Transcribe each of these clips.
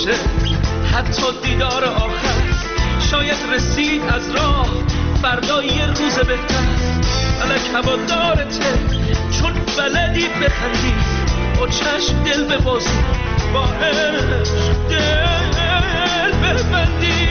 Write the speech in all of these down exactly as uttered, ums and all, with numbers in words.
باشه، حتی دیدار آخر شاید رسید از راه، فردا یه روز بهتر. فلک هوادارته چون بلدی بخندی، با چشم دل ببازی، با عشق دل ببندی.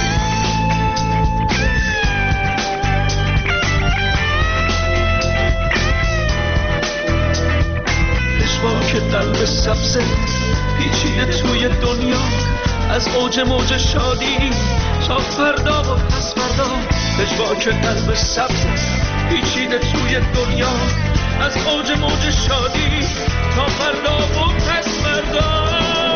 پشواک قلب سبزه پیچیده توی دنیا، از اوج موج شادی تا فردا و پس فردا. پشواک قلب سبزه پیچیده توی دنیا، از اوج موج شادی تا فردا و پس فردا.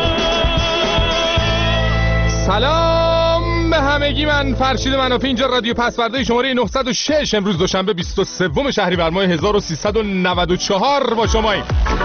سلام به همگی، من فرشید منافی، اینجا رادیو پسورده شماره نهصد و شش، امروز دوشنبه بیست و سوم شهریور ماه هزار و سیصد و نود و چهار با شماییم.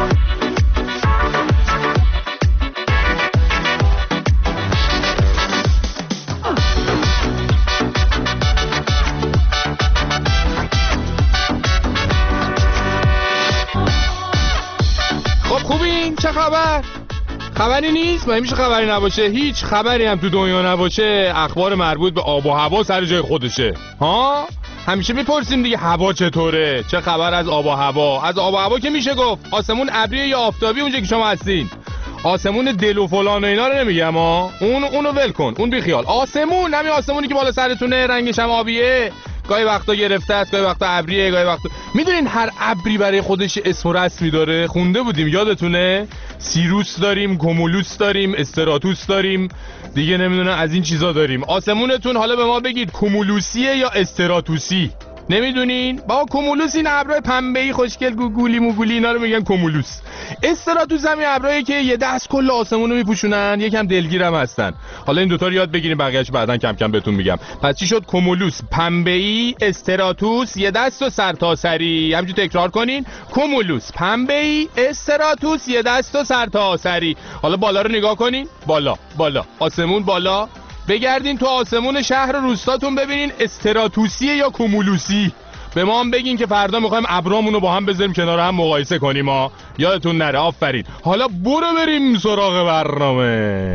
چه خبر؟ خبری نیست؟ مگه میشه خبری نباشه؟ هیچ خبری هم تو دنیا نباشه اخبار مربوط به آب و هوا سر جای خودشه. ها؟ همیشه میپرسیم دیگه هوا چطوره؟ چه خبر از آب و هوا؟ از آب و هوا که میشه گفت آسمون ابریه یا آفتابی اونجا که شما هستین. آسمون دل و فلان و اینا رو نمیگم ها. اون اونو ول کن، اون بی خیال. آسمون، همین آسمونی که بالا سرتونه، رنگش هم آبیه. گاهی وقتا گرفته است، گاهی وقتا ابریه، گاهی وقتا میدونین هر ابری برای خودش اسم و رسمی داره. خونده بودیم یادتونه؟ سیروس داریم، کومولوس داریم، استراتوس داریم، دیگه نمیدونم از این چیزا داریم. آسمونتون حالا به ما بگید کومولوسیه یا استراتوسی؟ نمیدونین؟ با کومولوس این ابرای پنبه‌ای خوشگل گوگولی موگولی اینا رو میگن کومولوس. استراتوس هم ابرایی که یه دست کل آسمون رو میپوشونن، یکم دلگیرم هستن. حالا این دوتا رو یاد بگیریم، بقیه‌اش بعداً کم کم بهتون میگم. پس چی شد؟ کومولوس پنبه‌ای، استراتوس یه دست و سرتاسری. همینجوری تکرار کنین: کومولوس پنبه‌ای، استراتوس یه دست و سرتاسری. حالا بالا رو نگاه کنین، بالا بالا آسمون بالا. بگردین تو آسمون شهر و روستاتون ببینین استراتوسیه یا کومولوسی. به ما هم بگین که فردا میخوایم ابرامونو با هم بذاریم کنار هم مقایسه کنیم ها. یادتون نره. آفرین. حالا برو بریم سراغ برنامه.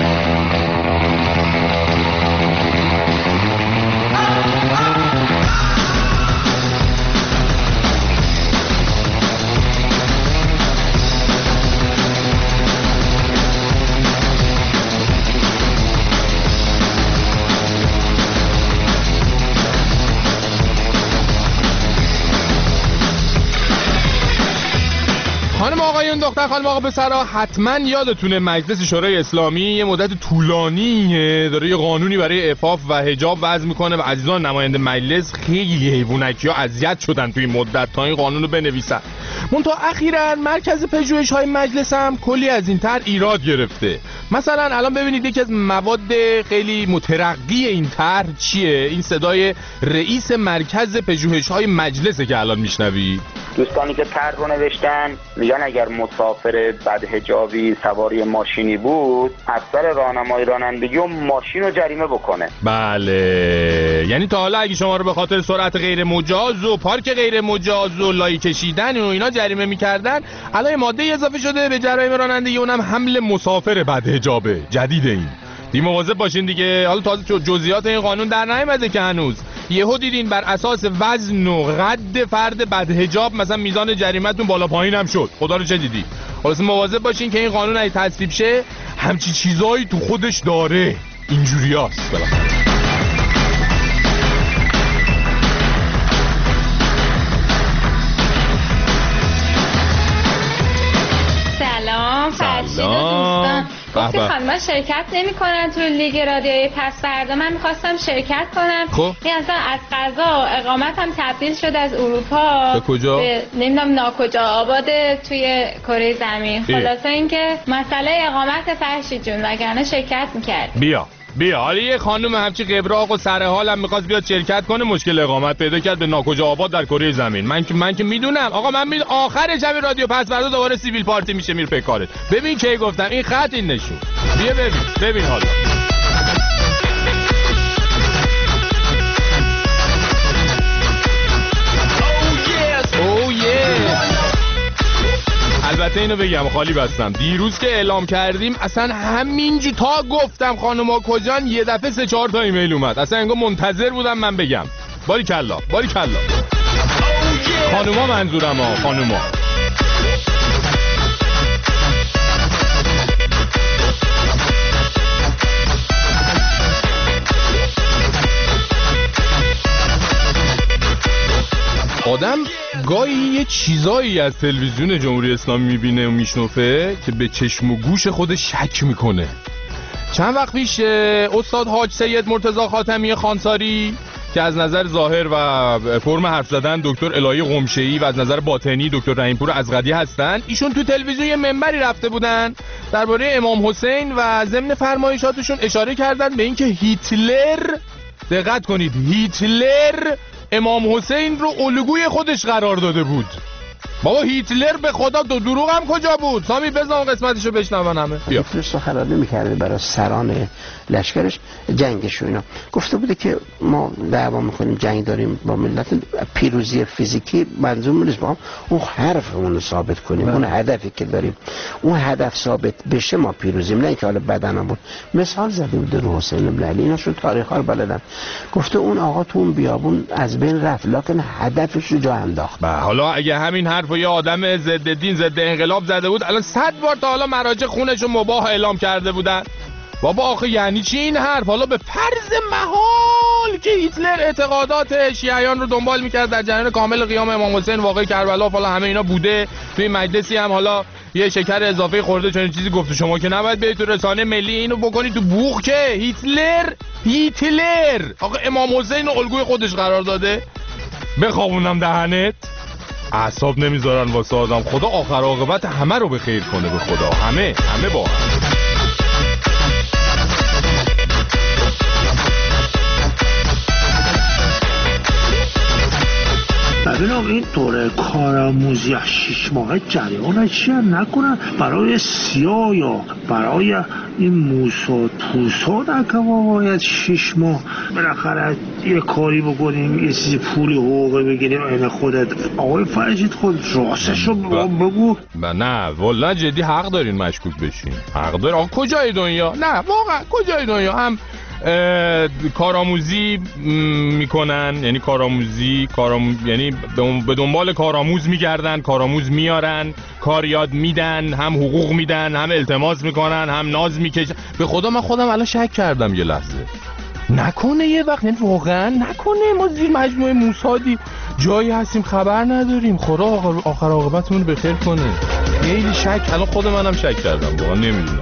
خانم آقایون، دختر خانم آقا پسرها، حتما یادتونه مجلس شورای اسلامی یه مدت طولانیه داره یه قانونی برای عفاف و حجاب وضع میکنه و عزیزان نماینده مجلس خیلی حیوانکی ها اذیت شدن توی این مدت تا این قانون رو بنویسن. منتها اخیراً مرکز پژوهش‌های مجلس هم کلی از این طرح ایراد گرفته. مثلا الان ببینید یکی از مواد خیلی مترقی این طرح چیه؟ این صدای رئیس مرکز پژوهش‌های مجلسه که الان میشنوید. دوستانی که طرح رو نوشتن میگن اگر مسافر بدحجابی سواری ماشینی بود، از سر راهنمای رانندگی و ماشین رو جریمه بکنه. بله، یعنی تا حالا اگه شما رو به خاطر سرعت غیر مجاز و پارک غیر مجاز و لای کشیدن و اینا جریمه میکردن، الان ماده اضافه شده به جرایم رانندگی، اونم حمل مسافر بدحجابه. جدیده این. دیگه مواظب باشین دیگه. حالا تازه جزئیات این قانون در نیامده که هنوز. یهو دیدین بر اساس وزن و قد فرد بدحجاب مثلا میزان جریمتون بالا پایین هم شد. خدا رو چه دیدی؟ خلاص مواظب باشین که این قانون اگه تصویب شه همچی چیزایی تو خودش داره. اینجوریاست بالاخره. سلام فرشید و دوستان. گفتی خانم شرکت نمی کنن تو لیگ رادیوی پس فردا. من میخواستم شرکت کنم. خب این اصلا از قضا اقامت هم تبدیل شد از اروپا به کجا؟ به نمیدونم ناکجا آباد توی کره زمین. خلاصه اینکه مسئله اقامت فرشید جون، وگرنه شرکت میکرد. بیا بیا حالا یه خانم همچی قبراق و سر حالم میخواست بیاد شرکت کنه، مشکل اقامت پیدا کرد به ناکجا آباد در کره زمین. من که من که میدونم آقا، من میدونم آخر شب رادیو پس فردا دوباره سیویل پارتی میشه میره به کارت. ببین کی گفتم این خط این نشون. بیا ببین ببین حالا البته اینو بگم خالی بستم، دیروز که اعلام کردیم اصلا همینجی تا گفتم خانوما کجان یه دفعه سه چهار تا ایمیل اومد، اصلا انگار منتظر بودم من بگم. باری کلا باری کلا خانوما منظورم ها، خانوما. آدم گاهی یه چیزایی از تلویزیون جمهوری اسلامی میبینه و میشنفه که به چشم و گوش خودش شک میکنه. چند وقت پیش استاد حاج سید مرتضی خاتمی خانساری که از نظر ظاهر و فرم حرف زدن دکتر الهی قمشه‌ای و از نظر باطنی دکتر رحیمپور ازغدی هستن، ایشون تو تلویزیون یه منبری رفته بودن درباره امام حسین و ضمن فرمایشاتشون اشاره کردن به اینکه هیتلر، دقت کنید، هیتلر امام حسین رو الگوی خودش قرار داده بود. بابا هیتلر به خدا دو دروغ هم کجا بود؟ سامی بزن قسمتشو بشنون همه. بیا. هیتلر سخنرانی می‌کرده برای سران لشکرش، جنگش و اینا. گفته بوده که ما دعوا می‌کنیم، جنگ داریم با ملت، پیروزی فیزیکی منظور نیست، ما اون حرفمون رو ثابت کنیم، اون هدفی که داریم، اون هدف ثابت بشه ما پیروزیم، نه اینکه حالا بدنمون. مثال زده بود رو حسین بن علی، اینا شو تاریخ‌ها رو بلدن. گفته اون آقا تو اون بیابون از بین رفت، لکن هدفش رو جا انداخت. با حالا اگه همین حرف یه آدم ضد دین ضد انقلاب زده بود، الان صد بار تا حالا مراجع خونشو مباح اعلام کرده بودن. بابا آخه یعنی چی این حرف؟ حالا به فرض محال که هیتلر اعتقادات شیعیان رو دنبال میکرد در جریان کامل قیام امام حسین، واقعی کربلا، حالا همه اینا بوده، توی مجلسی هم حالا یه شکر اضافه خورده چون چیزی گفته، شما که نباید برید تو رسانه ملی اینو بکنی تو بوق که هیتلر هیتلر آقا امام حسین رو الگوی خودش قرار داده. بخوابونم دهنت، اعصاب نمیذارن واسه آدم. خدا آخر عاقبت همه رو به خیر کنه، به خدا همه همه با هم. ببینم این دوره کارآموزی شش ماه جریان چیه نکنن برای سیاه یا برای این موس و پوسا نکه ما باید شش ماه بالاخره یه کاری بکنیم، یه چیزی پولی حقوقی بگیریم. این خودت آقای فرشید خود راستشو بگو. نه والا جدی حق دارین مشکوک بشین، حق دارین. آقا کجای دنیا؟ نه واقعا کجای دنیا هم کارآموزی میکنن، یعنی کارآموزی کارآموز یعنی به دنبال کارآموز میگردن، کارآموز میارن، کار یاد میدن، هم حقوق میدن، هم التماس میکنن، هم ناز میکشن. به خدا من خودم الان شک کردم یه لحظه، نکنه یه وقت، یعنی واقعا نکنه ما زیر مجموعه موسادی جایی هستیم خبر نداریم. خدا آخر عاقبتمون رو بخیر کنه. خیلی شک، الان خود منم شک کردم، واقعا نمیدونم.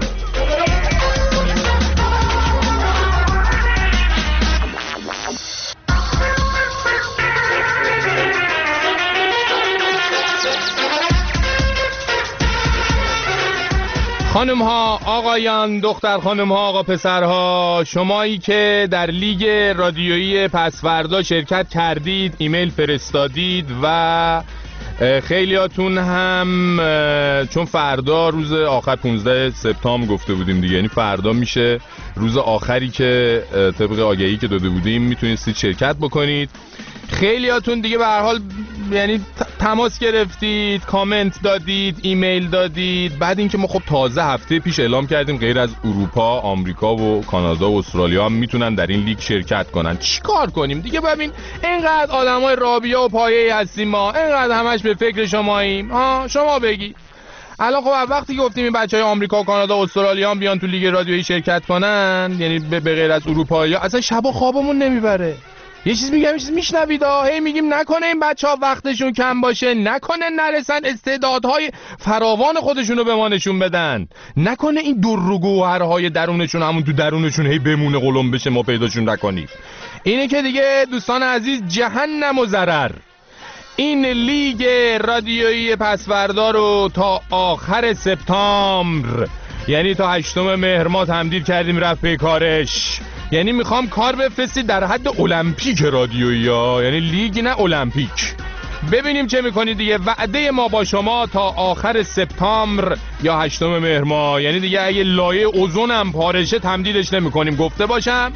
خانم ها، آقایان، دختر خانم ها، آقا پسرها، شمایی که در لیگ رادیویی پسوردا شرکت کردید، ایمیل فرستادید و خیلیاتون هم، چون فردا روز آخر پانزده سپتامبر گفته بودیم دیگه، یعنی فردا میشه روز آخری که طبق آگهی که داده بودیم میتونستید شرکت بکنید. خیلیاتون دیگه به هر حال یعنی تماس گرفتید، کامنت دادید، ایمیل دادید. بعد اینکه ما خب تازه هفته پیش اعلام کردیم غیر از اروپا، آمریکا و کانادا و استرالیا هم میتونن در این لیگ شرکت کنن، چیکار کنیم دیگه؟ ببین اینقدر آدمای رابیه و پایه‌ای هستیم ما، اینقدر همش به فکر شماییم. ها شما بگی الان خب وقتی که گفتیم این بچهای آمریکا، کانادا و استرالیا هم بیان تو لیگ رادیویی شرکت کنن، یعنی به غیر از اروپایی‌ها، اصلا شب و خوابمون نمیبره. یه چیز میگم، یه چیز میشنوید ها، هی میگیم نکنه این بچه‌ها وقتشون کم باشه، نکنه نرسن استعدادهای فراوان خودشون رو به ما نشون بدن، نکنه این در و گوهرهای درونشون همون تو درونشون هی بمونه قلم بشه ما پیداشون نکنیم. اینه که دیگه دوستان عزیز جهنم و ضرر. این لیگ رادیویی پسوردا رو تا آخر سپتامبر، یعنی تا هشتم مهر ما تمدید کردیم رفت به کارش. یعنی میخوام کار بفرستید در حد المپیک رادیویی ها، یعنی لیگ نه المپیک. ببینیم چه میکنید دیگه. وعده ما با شما تا آخر سپتامبر یا هشتم مهر ماه، یعنی دیگه اگه لایه اوزون هم پارشه تمدیدش نمیکنیم، گفته باشم.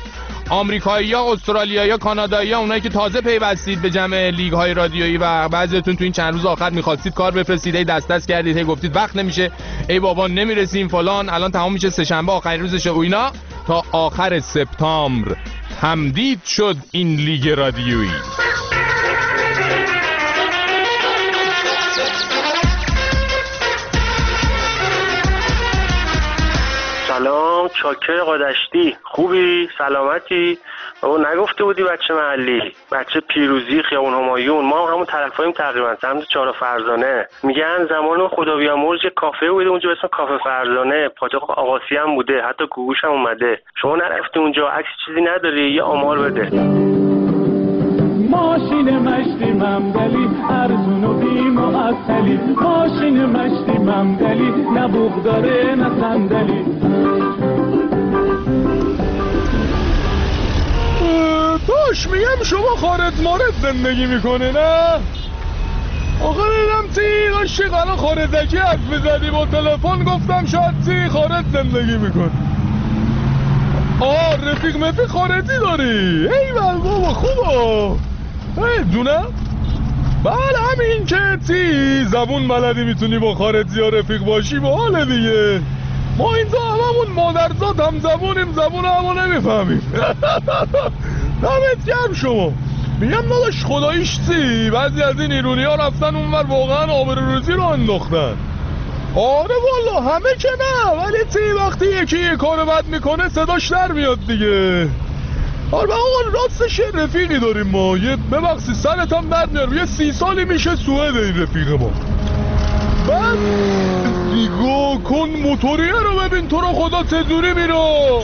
آمریکایی‌ها، استرالیایی‌ها، کانادایی‌ها، اونایی که تازه پیوستید به جمع لیگ‌های رادیویی و بعضیتون تو این چند روز آخر می‌خواستید کار بفرستید، ای دست دست کردید، هی گفتید وقت نمیشه، ای بابا نمیرسیم فلان، الان تمام میشه سه شنبه آخرین روزشه و اینا، تا آخر سپتامبر تمدید شد این لیگ رادیویی. سلام، چاکر قادشتی، خوبی؟ سلامتی؟ بابا نگفته بودی بچه محلی، بچه پیروزی، خیابون همایون، ما هم همون طرفاییم تقریبا، سمت چهار فرزانه. میگن زمان خدا بیامرز یه کافه بوده اونجا به اسم کافه فرزانه، پاتوق آقاسی هم بوده، حتی گوگوش هم اومده. شما نرفتی اونجا؟ عکس چیزی نداری؟ یه آمار بده. ماشین مشتی ممدلی ارزون و بی معطلی، ماشین مشتی ممدلی نه بوق داره نه صندلی. داش میگم شما خارج مارد زندگی میکنه نه؟ آخه دیدم تی عاشق الان خارجکی حرف میزدی با تلفن، گفتم شاید تی خارج زندگی میکنه. آه رفیق مفیق خارجی داری؟ ای بابا خوبه. ای دونم؟ بله همین که تی زبون بلدی میتونی با خارجی ها رفیق باشی با حال دیگه. ما اینجا هممون مادرزاد هم زبونیم، زبون همو نمیفهمیم. دمت گرم شما. میگم داداش خداییش تی بعضی از این ایرونی ها رفتن اونور واقعا آبروریزی رو انداختن. آره والا همه که نه، ولی تی وقتی یکی یه کار بد میکنه صداش در میاد دیگه. آره آقا راستش رفیقی داریم ما، یه ببخشید سرت هم درد میارم، یه سی سالی میشه سوئد این رفیق ما. بعد دیگه کن موتوریه رو ببین تو رو خدا چجوری میره.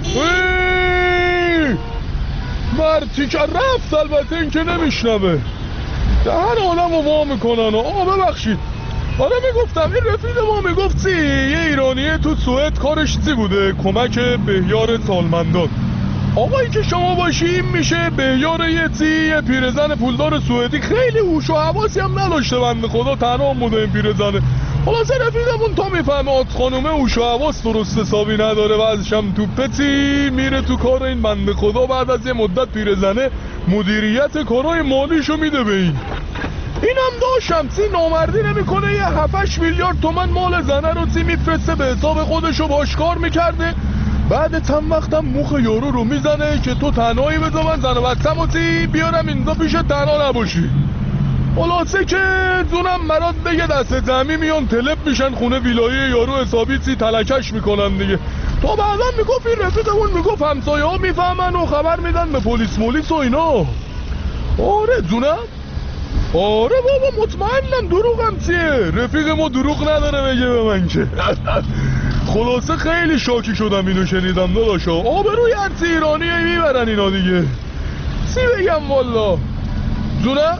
مرتی که رفت، البته این که نمیشنمه، دهن آدم رو وا میکنن. آقا ببخشید، آره میگفتم این رفیق ما میگفت چی یه ایرانیه تو سوئد کارش چی بوده؟ کمک بهیار سالمندان. آقایی که شما باشی این میشه بهیار یه چی یه پیرزن پولدار سوئدی، خیلی هوش و حواسی هم نداشته بنده خدا، تنها بوده این پیرزنه. خلاصه رفیقمون تا میفهمه آت خانومه هوش و حواس درست حسابی نداره و ازش هم تو پتی میره تو کار این بنده خدا. بعد از یه مدت پیرزنه مدیریت کارهای مالیشو میده به این. اینم داشتم سی نامردی نمیکنه، یه هفتش میلیارد تومن مال زنه رو سی میفرسته به حساب خودشو باشکار میکرده. بعد چند وقتم مخ یارو رو میزنه که تو تنهایی بذار من زن و بچم و تی بیارم اینجا پیش تنها نباشی. خلاصه که زونم مراد بگه دست جمعی میان تلپ میشن خونه ویلایی یارو حسابی سی تلکش میکنن دیگه. تا بعدا میگفت این رفیقمون میگفت همسایه ها میفهمن و خبر میدن به پلیس مولیس و اینا. آره زونم، آره بابا مطمئنم دروغم چیه، رفیق ما دروغ نداره بگه به من که. خلاصه خیلی شاکی شدم اینو شنیدم داداشا. آبروی هرچی ایرانیه میبرن اینا دیگه، چی بگم والا. زونه؟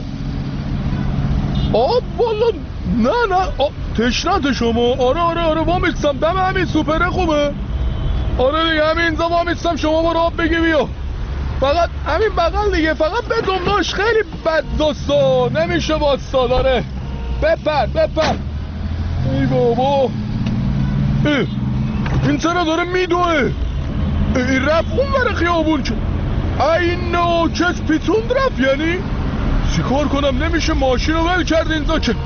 آب والا نه نه آب تشنت شما. آره آره آره وامیستم دم همین سوپره خوبه. آره دیگه همین اینجا وامیستم، شما برو آب بگی بیا. فقط همین بغل دیگه، فقط بدون داشت خیلی بد دستا نمیشه باستا. داره بپر بپر. ای بابا اه. این چرا داره میدوه؟ این رفت اون بره خیابون که ای نو کس پیتوند رفت. یعنی چی کار کنم نمیشه ماشین رو ول کرد اینجا که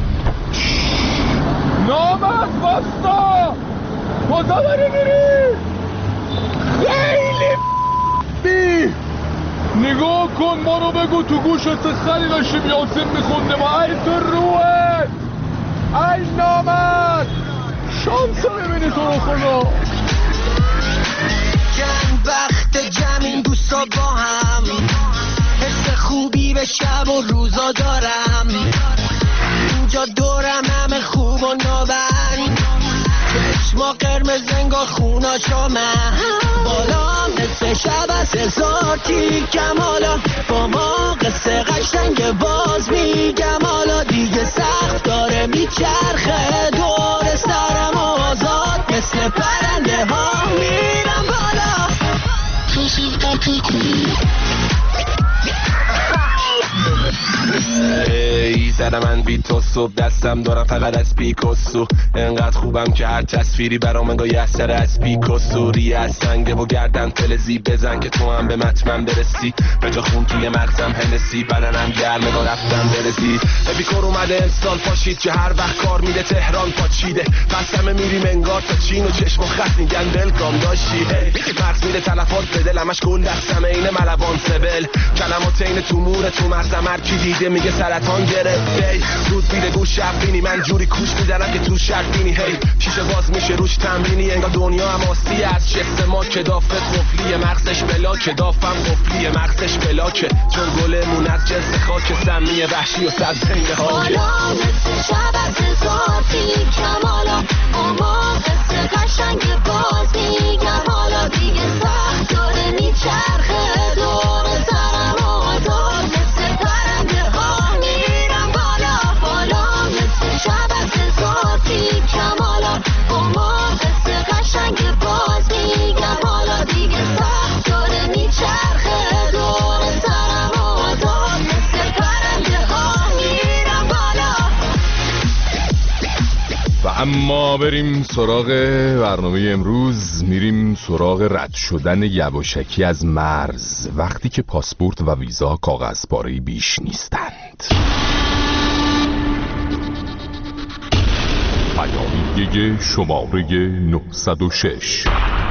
نامت باستا کجا بری میری؟ خیلی بی نگاه کن ما رو بگو تو گوشت خیلی داشتیم یاسین میخونده ما. ای تو روحت ای نامت شانس ببینی تو رو خدا. چند وقت جمع این دوستا با هم حس خوبی به شب و روزا دارم. اینجا دورم همه خوب و نابن، چشما قرمز انگار خونا شامم. بالا نصف شب از هزار تیکم، حالا با ما قصه قشنگ باز میگم. حالا دیگه سخت داره میچرخه دور سرم آزاد، مثل پرنده ها میرم بالا. ای زن سر من بی تو صبح دستم دارم فقط از پیکاسو. انقدر خوبم که هر تصویری برام انگار یه اثر از پیکاسو. ریه از سنگه و گردن فلزی بزن که تو هم به متمم برسی. به جا خون توی مغزم هنسی بدنم گرمه و رفتم برسی. اپیکور اومده انسان پاشید که هر وقت کار میده تهران پاچیده. پس همه میریم انگار تا چین و چشم و خط میگن دلکام داشتی. مغز میده تلفات به دل همش گل دستم اینه ملوان سبل. کلمات این تو مور تو مغزم هر کی دیده میگه سرطان گرفته. دود میده گوش شبینی من جوری کوش میزنم که تو شرطینی. هی شیشه باز میشه روش تمرینی انگار دنیا هم آسیه از شست ما که دافه قفلی مغزش بلا که دافم قفلی مغزش بلا که چون گلمون از جنس خاک سمی وحشی و سبزین خاکه. حالا مثل شب از ذاتی کمالا اما قصه قشنگ باز میگم حالا دیگه سخت داره میچرخه دور سرم و دور مثل پرنده ها میرم بالا. حالا مثل شب از ذاتی کمالا اما قصه قشنگ باز میگم حالا دیگه سخت داره میچرخه دور سرم و دور مثل پرنده ها میرم بالا. و اما بریم سراغ برنامه امروز. میریم سراغ رد شدن یواشکی از مرز وقتی که پاسپورت و ویزا کاغذ پاره بیش نیستند. پیامیه شماره نهصد و شش.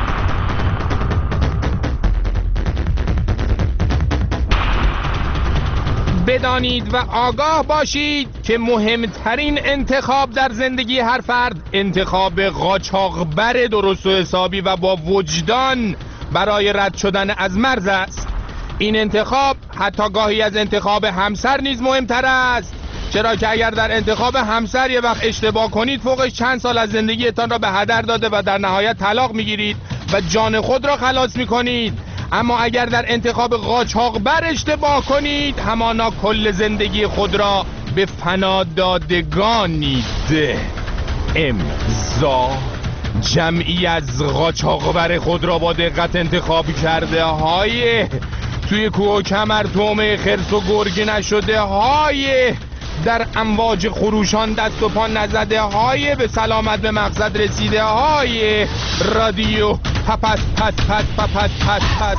بدانید و آگاه باشید که مهمترین انتخاب در زندگی هر فرد انتخاب قاچاقبر درست و حسابی و با وجدان برای رد شدن از مرز است. این انتخاب حتی گاهی از انتخاب همسر نیز مهمتر است، چرا که اگر در انتخاب همسر یه وقت اشتباه کنید فوقش چند سال از زندگیتان را به هدر داده و در نهایت طلاق میگیرید و جان خود را خلاص میکنید. اما اگر در انتخاب قاچاقبر اشتباه کنید همانا کل زندگی خود را به فنا دادگانید. امضا. جمعی از قاچاقبر خود را با دقت انتخاب کرده های توی کوه و کمر تومه خرس و گرگ نشده های در امواج خروشان دست و پا نزده های به سلامت به مقصد رسیده های رادیو پپت پت پت پپت پت پت.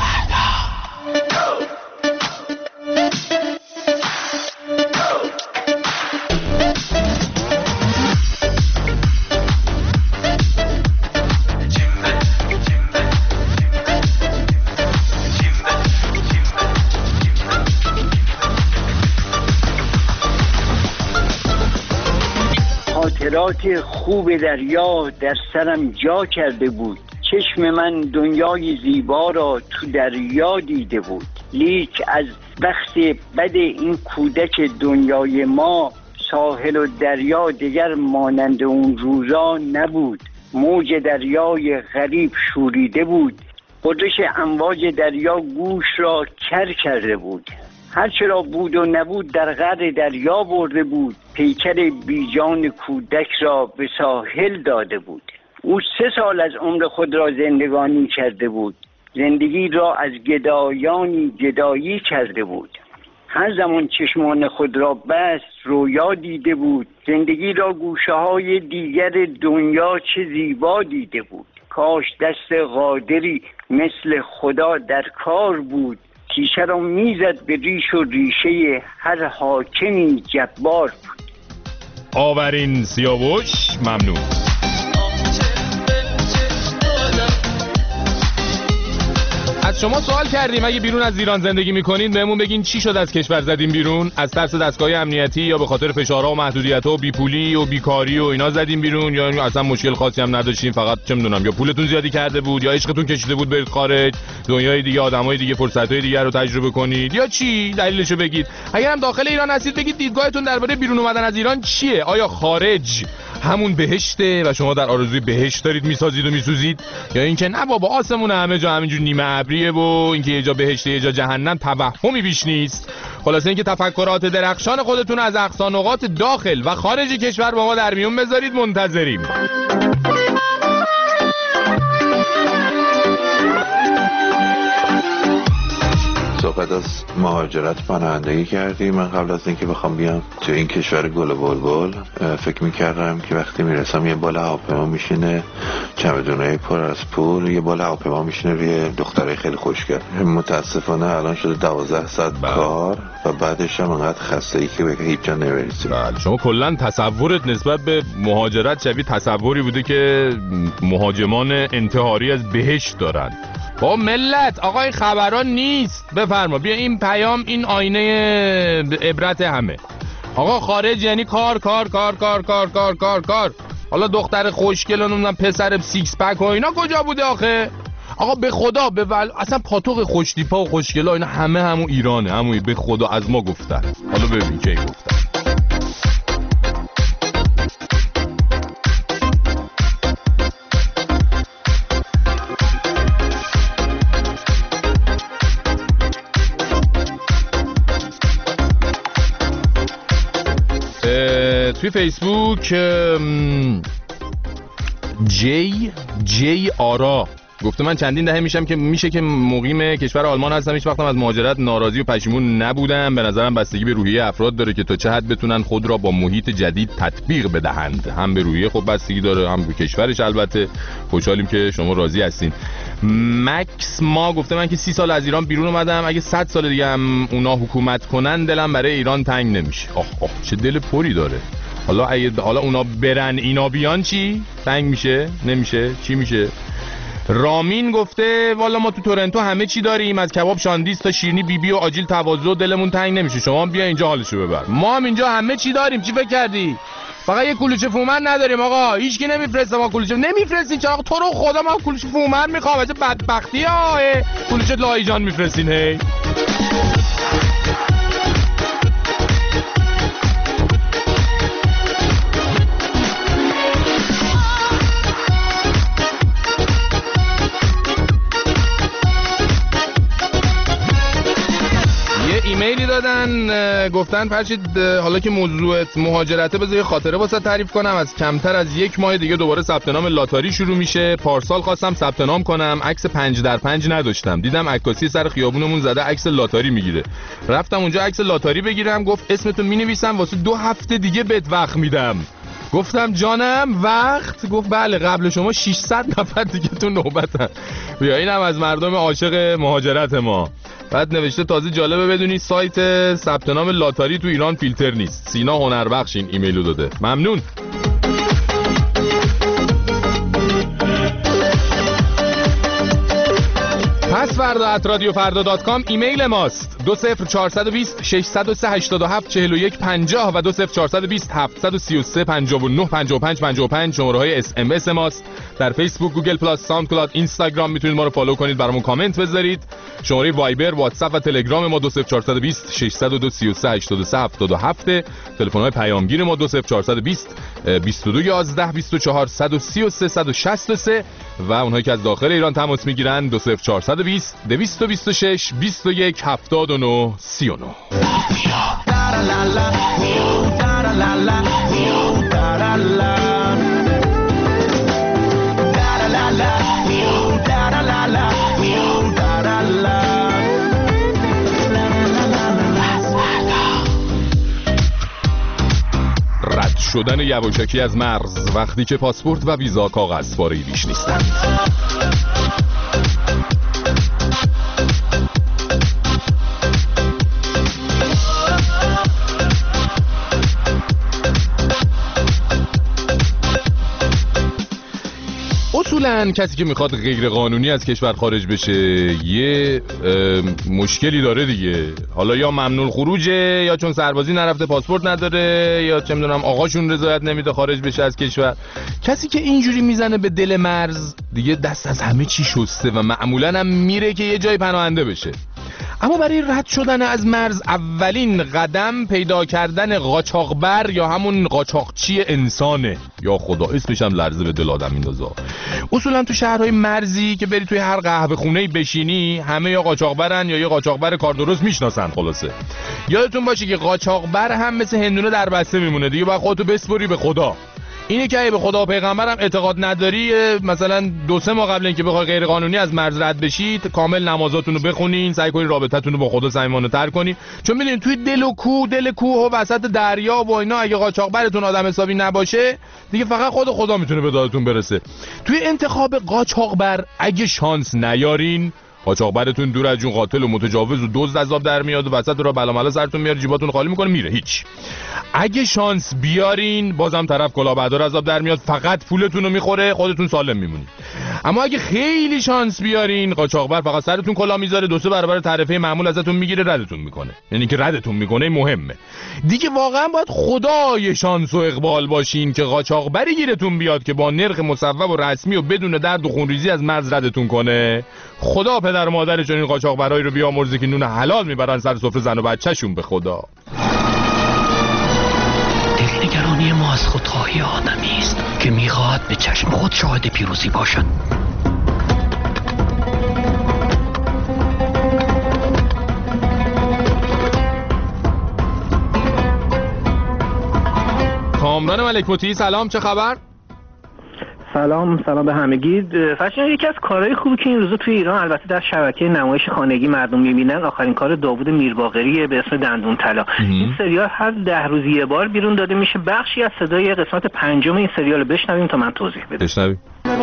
خاطرات خوب دریا در سرم جا کرده بود. چشم من دنیای زیبا را تو دریا دیده بود. لیک از بخت بد این کودک دنیای ما ساحل و دریا دیگر مانند اون روزا نبود. موج دریای غریب شوریده بود. قدرش امواج دریا گوش را کر کرده بود. هرچه را بود و نبود در غر دریا برده بود. پیکر بیجان کودک را به ساحل داده بود. او سه سال از عمر خود را زندگانی کرده بود. زندگی را از گدایانی گدایی کرده بود. هر زمان چشمان خود را بست رویا دیده بود. زندگی را گوشه های دیگر دنیا چه زیبا دیده بود. کاش دست قادری مثل خدا در کار بود. تیشه را میزد به ریش و ریشه هر حاکمی جبار بود. آورین سیاوش، ممنون. از شما سوال کردیم اگه بیرون از ایران زندگی میکنین بهمون بگین چی شد از کشور زدیم بیرون؟ از ترس دستگاه امنیتی یا به خاطر فشارها و محدودیت‌ها و بیپولی و بیکاری و اینا زدیم بیرون، یا اصلا مشکل خاصی هم نداشتین، فقط چه میدونم یا پولتون زیادی کرده بود یا عشقتون کشیده بود برید خارج، دنیای دیگه، آدمای دیگه، فرصت‌های دیگه رو تجربه کنید، یا چی؟ دلیلشو بگید. اگرم داخل ایران هستید بگید دیدگاهتون درباره بیرون اومدن از ایران چیه؟ آیا خارج همون بهشته و شما در آرزوی بهشت دارید میسازید و میسوزید، یا اینکه نه بابا آسمون همه جا همینجور نیمه ابریه و اینکه یه جا بهشته یه جا جهنم توهمی بیش نیست؟ خلاصه اینکه تفکرات درخشان خودتون از اقصانقاط داخل و خارج کشور با ما در میون بذارید. منتظریم. صحبت از مهاجرت پناهندگی کردی. من قبل از اینکه بخوام بیام تو این کشور گل و بلبل فکر میکردم که وقتی میرسم یه بال هواپیما میشینه چمدونای پر از پول، یه بال هواپیما میشینه روی دخترای خیلی خوشگل. متاسفانه الان شده دوازده ساعت کار و بعدش هم انقدر خسته‌ای که به هیچ جا نمیرسی. بله شما کلا تصورت نسبت به مهاجرت شبیه تصوری بوده که مهاجمان انتحاری از بهشت دارن. با ملت آقا این خبران نیست. بفرما بیا این پیام این آینه عبرت همه. آقا خارج یعنی کار کار کار کار کار کار کار کار. حالا دختر خوشگل و نمیدونم پسر سیکس پک و اینا کجا بوده آخه؟ آقا به خدا به ول... اصلا پاتوق خوشتیپا و خوشگلا اینا همه همون ایرانه، همون به خدا از ما گفتن. حالا ببین کی گفتن. توی فیسبوک جی جی آرا گفته من چندین دهه میشم که میشه که مقیم کشور آلمان هستم، هیچ وقتم از مهاجرت ناراضی و پشیمون نبودم. به نظرم بستگی به روحیه افراد داره که تا چه حد بتونن خود را با محیط جدید تطبیق بدهند. هم به روحیه خب بستگی داره، هم به کشورش. البته خوشحالیم که شما راضی هستین. مکس ما گفته من که سی سال از ایران بیرون اومدم، اگه صد سال دیگه هم اونا حکومت کنن دلم برای ایران تنگ نمیشه. آخ آخ چه دل پری داره. حالا اگه حالا اونا برن اینا بیان چی؟ تنگ میشه؟ نمیشه؟ چی میشه؟ رامین گفته والا ما تو تورنتو همه چی داریم، از کباب شاندیز تا شیرینی بیبی و آجیل تواضع، دلمون تنگ نمیشه. شما بیا اینجا حالشو ببر. ما هم اینجا همه چی داریم. چی فکر کردی؟ فقط یه کلوچه فومن نداریم آقا. هیچکی نمیفرسته ما کلوچه. نمیفرستین چه آقا؟ تو رو خدا ما کلوچه فومن میخوام. چه بدبختی ها. کلوچه لای جان میفرستین هی. ایمیلی دادن گفتن فرشید حالا که موضوعت مهاجرته بذار یه خاطره واسه تعریف کنم. از کمتر از یک ماه دیگه دوباره ثبت نام لاتاری شروع میشه. پارسال خواستم ثبت نام کنم، عکس پنج در پنج نداشتم، دیدم عکاسی سر خیابونمون زده عکس لاتاری میگیره. رفتم اونجا عکس لاتاری بگیرم، گفت اسمتو مینویسم واسه دو هفته دیگه بهت وقت میدم. گفتم جانم وقت؟ گفت بله قبل شما ششصد نفر دیگه تو نوبتن. بیا اینم از مردم عاشق مهاجرت ما. بعد نوشته تازه جالبه بدونی سایت ثبت نام لاتاری تو ایران فیلتر نیست. سینا هنربخش این ایمیلو داده. ممنون. پس فردا ات رادیو فردا دات کام ایمیل ماست. دو صفر چهارصد و بیست ششصد و سه هشتاد و هفت چهل و یک پنجاه و دو صفر چهارصد و بیست هفتصد و سی و سه پنجاه و نه پنجاه و پنج پنجاه و پنج شماره های اس ام اس ماست. در فیسبوک، گوگل پلاس، ساوند کلاود، اینستاگرام میتونید ما رو فالو کنید، برامون کامنت بذارید. شماره وایبر، واتساپ و تلگرام ما دو صفر چهارصد و بیست ششصد و دو سی و سه هشتاد و سه هفتاد و هفت. تلفن های پیامگیر ما دو صفر چهارصد و بیست بیست و دو یازده بیست و چهار صد و سی و سه صد و شصت و سه و اونهایی که از داخل ایران تماس میگیرن دو صفر چهارصد و بیست دویست و بیست و شش بیست و یک هفتاد و نه سی و نه. رد شدن یواشکی از مرز وقتی که پاسپورت و ویزا کاغذ پاره بیش نیستند. اصولاً کسی که میخواد غیر قانونی از کشور خارج بشه یه مشکلی داره دیگه. حالا یا ممنوع خروجه، یا چون سربازی نرفته پاسپورت نداره، یا چه میدونم آقاشون رضایت نمیده خارج بشه از کشور. کسی که اینجوری میزنه به دل مرز دیگه دست از همه چی شسته و معمولاً هم میره که یه جای پناهنده بشه. اما برای رد شدن از مرز اولین قدم پیدا کردن قاچاقبر یا همون قاچاقچی انسانه. یا خدا اسمش هم لرزه به دل آدم میندازه. اصولا تو شهرهای مرزی که بری توی هر قهوه خونه‌ای بشینی همه یا قاچاقبرن یا یه قاچاقبر کار درست میشناسن. خلاصه یادتون باشه که قاچاقبر هم مثل هندونه در بسته میمونه دیگه، باید خودتو بسپری به خدا. اینه که به خدا و پیغمبرم اعتقاد نداری، مثلا دو سه ماه قبل اینکه بخوای غیر قانونی از مرز رد بشید کامل نمازاتونو بخونین، سعی کنین رابطتون رو با خدا صمیمانه‌تر کنین، چون میدونین توی دل و کوه دل کوه و وسط دریا و اینا اگه قاچاقبرتون آدم حسابی نباشه دیگه فقط خود خدا میتونه به دادتون برسه. توی انتخاب قاچاقبر اگه شانس نیارین، قاچاقبرتون دور از جون قاتل و متجاوز و دزد عذاب در میاد و وسط راه بلا ملا سرتون میاره، جیباتون خالی میکنه میره، هیچ. اگه شانس بیارین بازم طرف کلاهبردار عذاب در میاد، فقط پولتون رو میخوره، خودتون سالم میمونید. اما اگه خیلی شانس بیارین قاچاقبر فقط سرتون کلاه میذاره، دو سه برابر تعرفه معمول ازتون میگیره، ردتون میکنه. یعنی که ردتون میکنه مهمه دیگه. واقعا باید خدای شانس و اقبال باشین که قاچاقبری گیرتون بیاد که با نرخ مصوب و رسمی و بدون درد و خونریزی از مرز ردتون کنه. خدا پدر و مادر چنین قاچاقبرایی رو بیامرزه که نون حلال میبرن سر سفره زن و بچه‌شون. به خدا دلنگرانی ما از خودخواهی آدمی است که میخواهد به چشم خود شاهد پیروزی باشد. کامران ملک مطیعی سلام، چه خبر؟ سلام سلام به همگی. فرشان یکی از کارهای خوبی که این روزا توی ایران البته در شبکه نمایش خانگی مردم میبینن آخرین کار داوود میرباقری به اسم دندون طلا. این سریال هر ده روز یه بار بیرون داده میشه. بخشی از صدای قسمت پنجم این سریال رو بشنویم تا من توضیح بدم. بشنویم.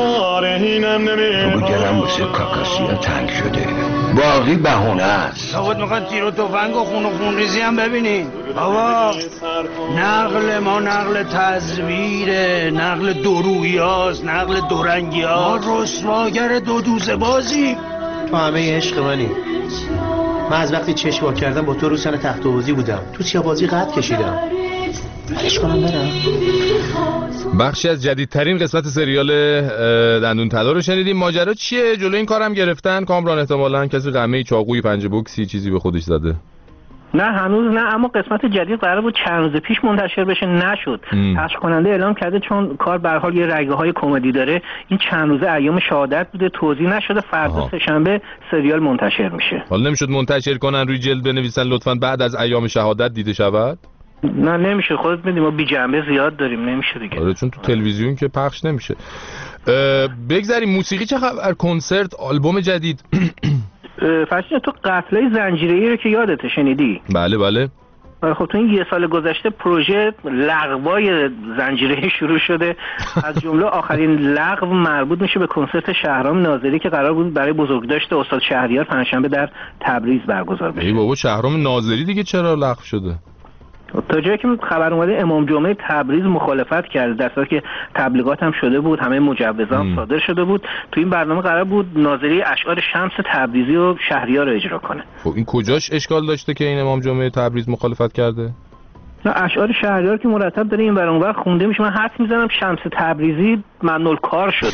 بگو دلم واسه کاکاسیا تنگ شده، باقی بهونه است. داود میخواد تیر و تفنگ و خون و خونریزی هم ببینین. آقا نقل ما نقل تزویره، نقل درویاست، نقل دورنگی ها. ما رسواگر دو دوزه بازی. تو همه عشق منی. من از وقتی چشم وا کردم با تو رو سن تخت بازی بودم، تو سیاه‌بازی قد کشیدم. ولش کنم برم. بخشی از جدیدترین قسمت سریال دندون طلا رو شنیدیم. ماجرا چیه؟ جلوی این کارم گرفتن کامران؟ احتمالاً کسی قمه چاقوی پنجه بوکسی چیزی به خودش زده. نه هنوز نه، اما قسمت جدید قرار بود چند روز پیش منتشر بشه، نشد. پخش کننده اعلام کرده چون کار به هر حال یه رگه های کمدی داره، این چند روزه ایام شهادت بوده، توضیح نشده. فردا سه‌شنبه سریال منتشر میشه. حالا نمیشد منتشر کنن روی جلد بنویسن لطفاً بعد از ایام شهادت دیده شود؟ نه نمیشه، خودت میدونی ما بی جنبه زیاد داریم، نمیشه دیگه. آره چون تو تلویزیون که پخش نمیشه. بگذاریم موسیقی چه خبر؟ کنسرت، آلبوم جدید؟ فرشید تو قتلای زنجیره‌ای رو که یادته شنیدی؟ بله بله. خب تو این یه سال گذشته پروژه لغوای زنجیره‌ای شروع شده. از جمله آخرین لغو مربوط میشه به کنسرت شهرام ناظری که قرار بود برای بزرگداشت استاد شهریار پنجشنبه در تبریز برگزار بشه. ای بابا شهرام ناظری دیگه چرا لغو شده؟ تا جایی که خبر اومده امام جمعه تبریز مخالفت کرد، در صورتی که تبلیغات هم شده بود، همه مجوزا هم صادر شده بود. تو این برنامه قرار بود ناظری اشعار شمس تبریزی و شهریار رو اجرا کنه. خب این کجاش اشکال داشته که این امام جمعه تبریز مخالفت کرده؟ نه اشعار شهریار که مرتب داره این ور اون ور خونده میشه. من حدس میزنم شمس تبریزی ممنوع کار شده.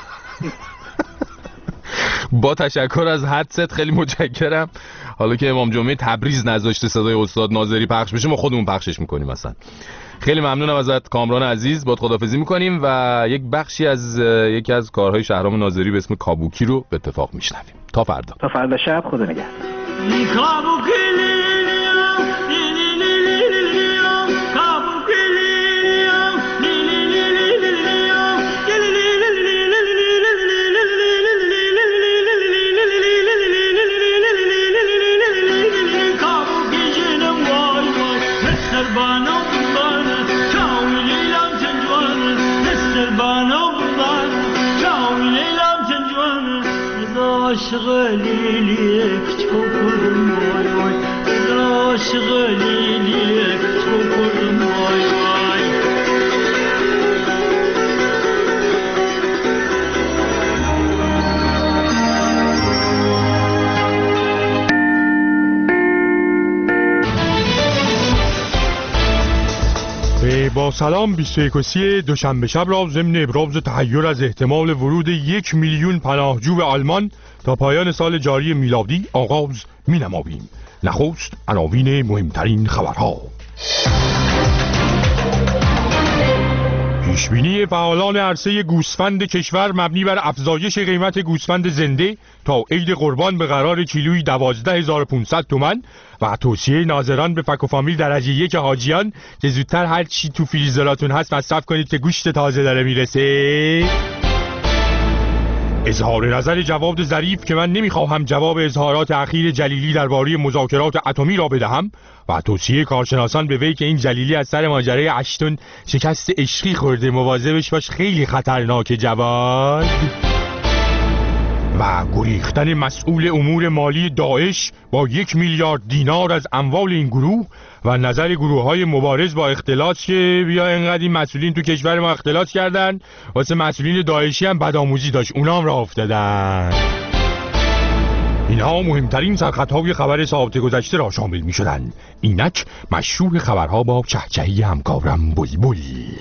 با تشکر از حدست، خیلی متشکرم. حالا که امام جمعه تبریز نذاشته صدای استاد ناظری پخش بشه، ما خودمون پخشش میکنیم مثلا. خیلی ممنونم ازت کامران عزیز، باهات خداحافظی میکنیم و یک بخشی از یکی از کارهای شهرام ناظری به اسم کابوکی رو به اتفاق میشنویم. تا فردا. تا فردا شب، خدا نگهدار. عاشق لیلیک چوکرم وای وای، عاشق لیلیک چوکرم وای وای. با سلام بیست و یکم دوشنبه شب را ضمن ابراز تحیر از احتمال ورود یک میلیون پناهجو به آلمان تا پایان سال جاری میلادی آغاز می نماییم. نخست عناوین مهمترین خبرها. پیشبینی فعالان عرصه گوسفند کشور مبنی بر افزایش قیمت گوسفند زنده تا عید قربان به قرار کیلویی دوازده هزار و پانصد تومان و توصیه ناظران به فک و فامیل درجه یک حاجیان که زودتر هر چی تو فریزراتون هست مصرف کنید که گوشت تازه داره میرسه. اظهار نظر جواد ظریف که من نمیخواهم جواب اظهارات اخیر جلیلی درباره مذاکرات اتمی را بدهم و توصیه کارشناسان به وی که این جلیلی از سر ماجرای اشتون شکست عشقی خورده مواظبش باش، خیلی خطرناکه جواد. و گریختن مسئول امور مالی داعش با یک میلیارد دینار از اموال این گروه و نظر گروه های مبارز با اختلاط که بیا اینقدر این مسئولین تو کشور ما اختلاط کردن، واسه مسئولین داعشی هم بدآموزی داشت، اونا هم راه افتادن. اینها مهمترین سرخطهای خبر ساعت گذشته را شامل می شدن. اینک مشروع خبرها با چهچهی همکارم بلبل.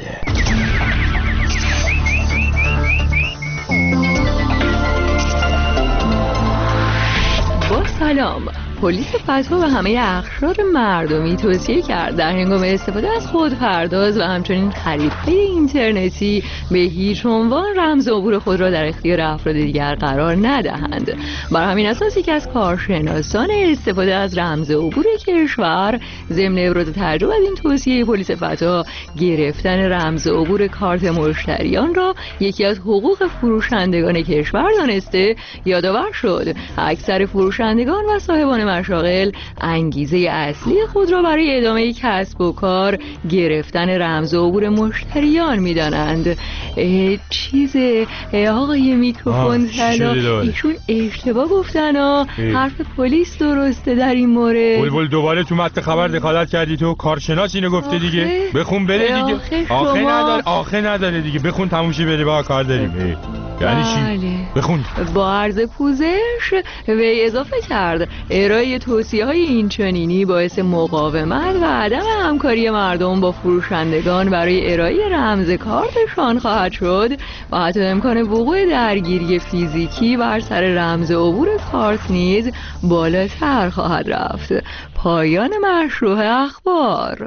با سلام، پلیس فتح و همه اقشار مردمی توصیه کرد در هنگام استفاده از خودپرداز و همچنین خریدهای اینترنتی به هیچ عنوان رمز عبور خود را در اختیار افراد دیگر قرار ندهند. بر همین اساس یکی از کارشناسان استفاده از رمز عبور کشور ضمن ابراز تعجب از این توصیه پلیس فتح گرفتن رمز عبور کارت مشتریان را یکی از حقوق فروشندگان کشور دانسته یادآور شد. اکثر فروشندگان و صاحبان مشاغل انگیزه اصلی خود را برای ادامه کسب و کار گرفتن رمز عبور مشتریان می‌دانند. چیز آقای میکروفون طلا ایشون اشتباه گفتن ها، حرف پلیس درسته در این مورد. بلبل دوباره تو متن خبر دخالت کردی، تو کارشناس اینو گفته دیگه، بخون بره دیگه. آخه نداره آخه نداره دیگه، بخون تموم شه بره، با کار داریم. یعنی چی؟ بخون. با عرض پوزش وی اضافه کرد ارائه توصیه‌های اینچنینی باعث مقاومت و عدم همکاری مردم با فروشندگان برای ارائه رمز کارتشان خواهد شد و حتی امکان وقوع درگیری فیزیکی بر سر رمز عبور کارت نیز بالاتر خواهد رفت. پایان مشروع اخبار.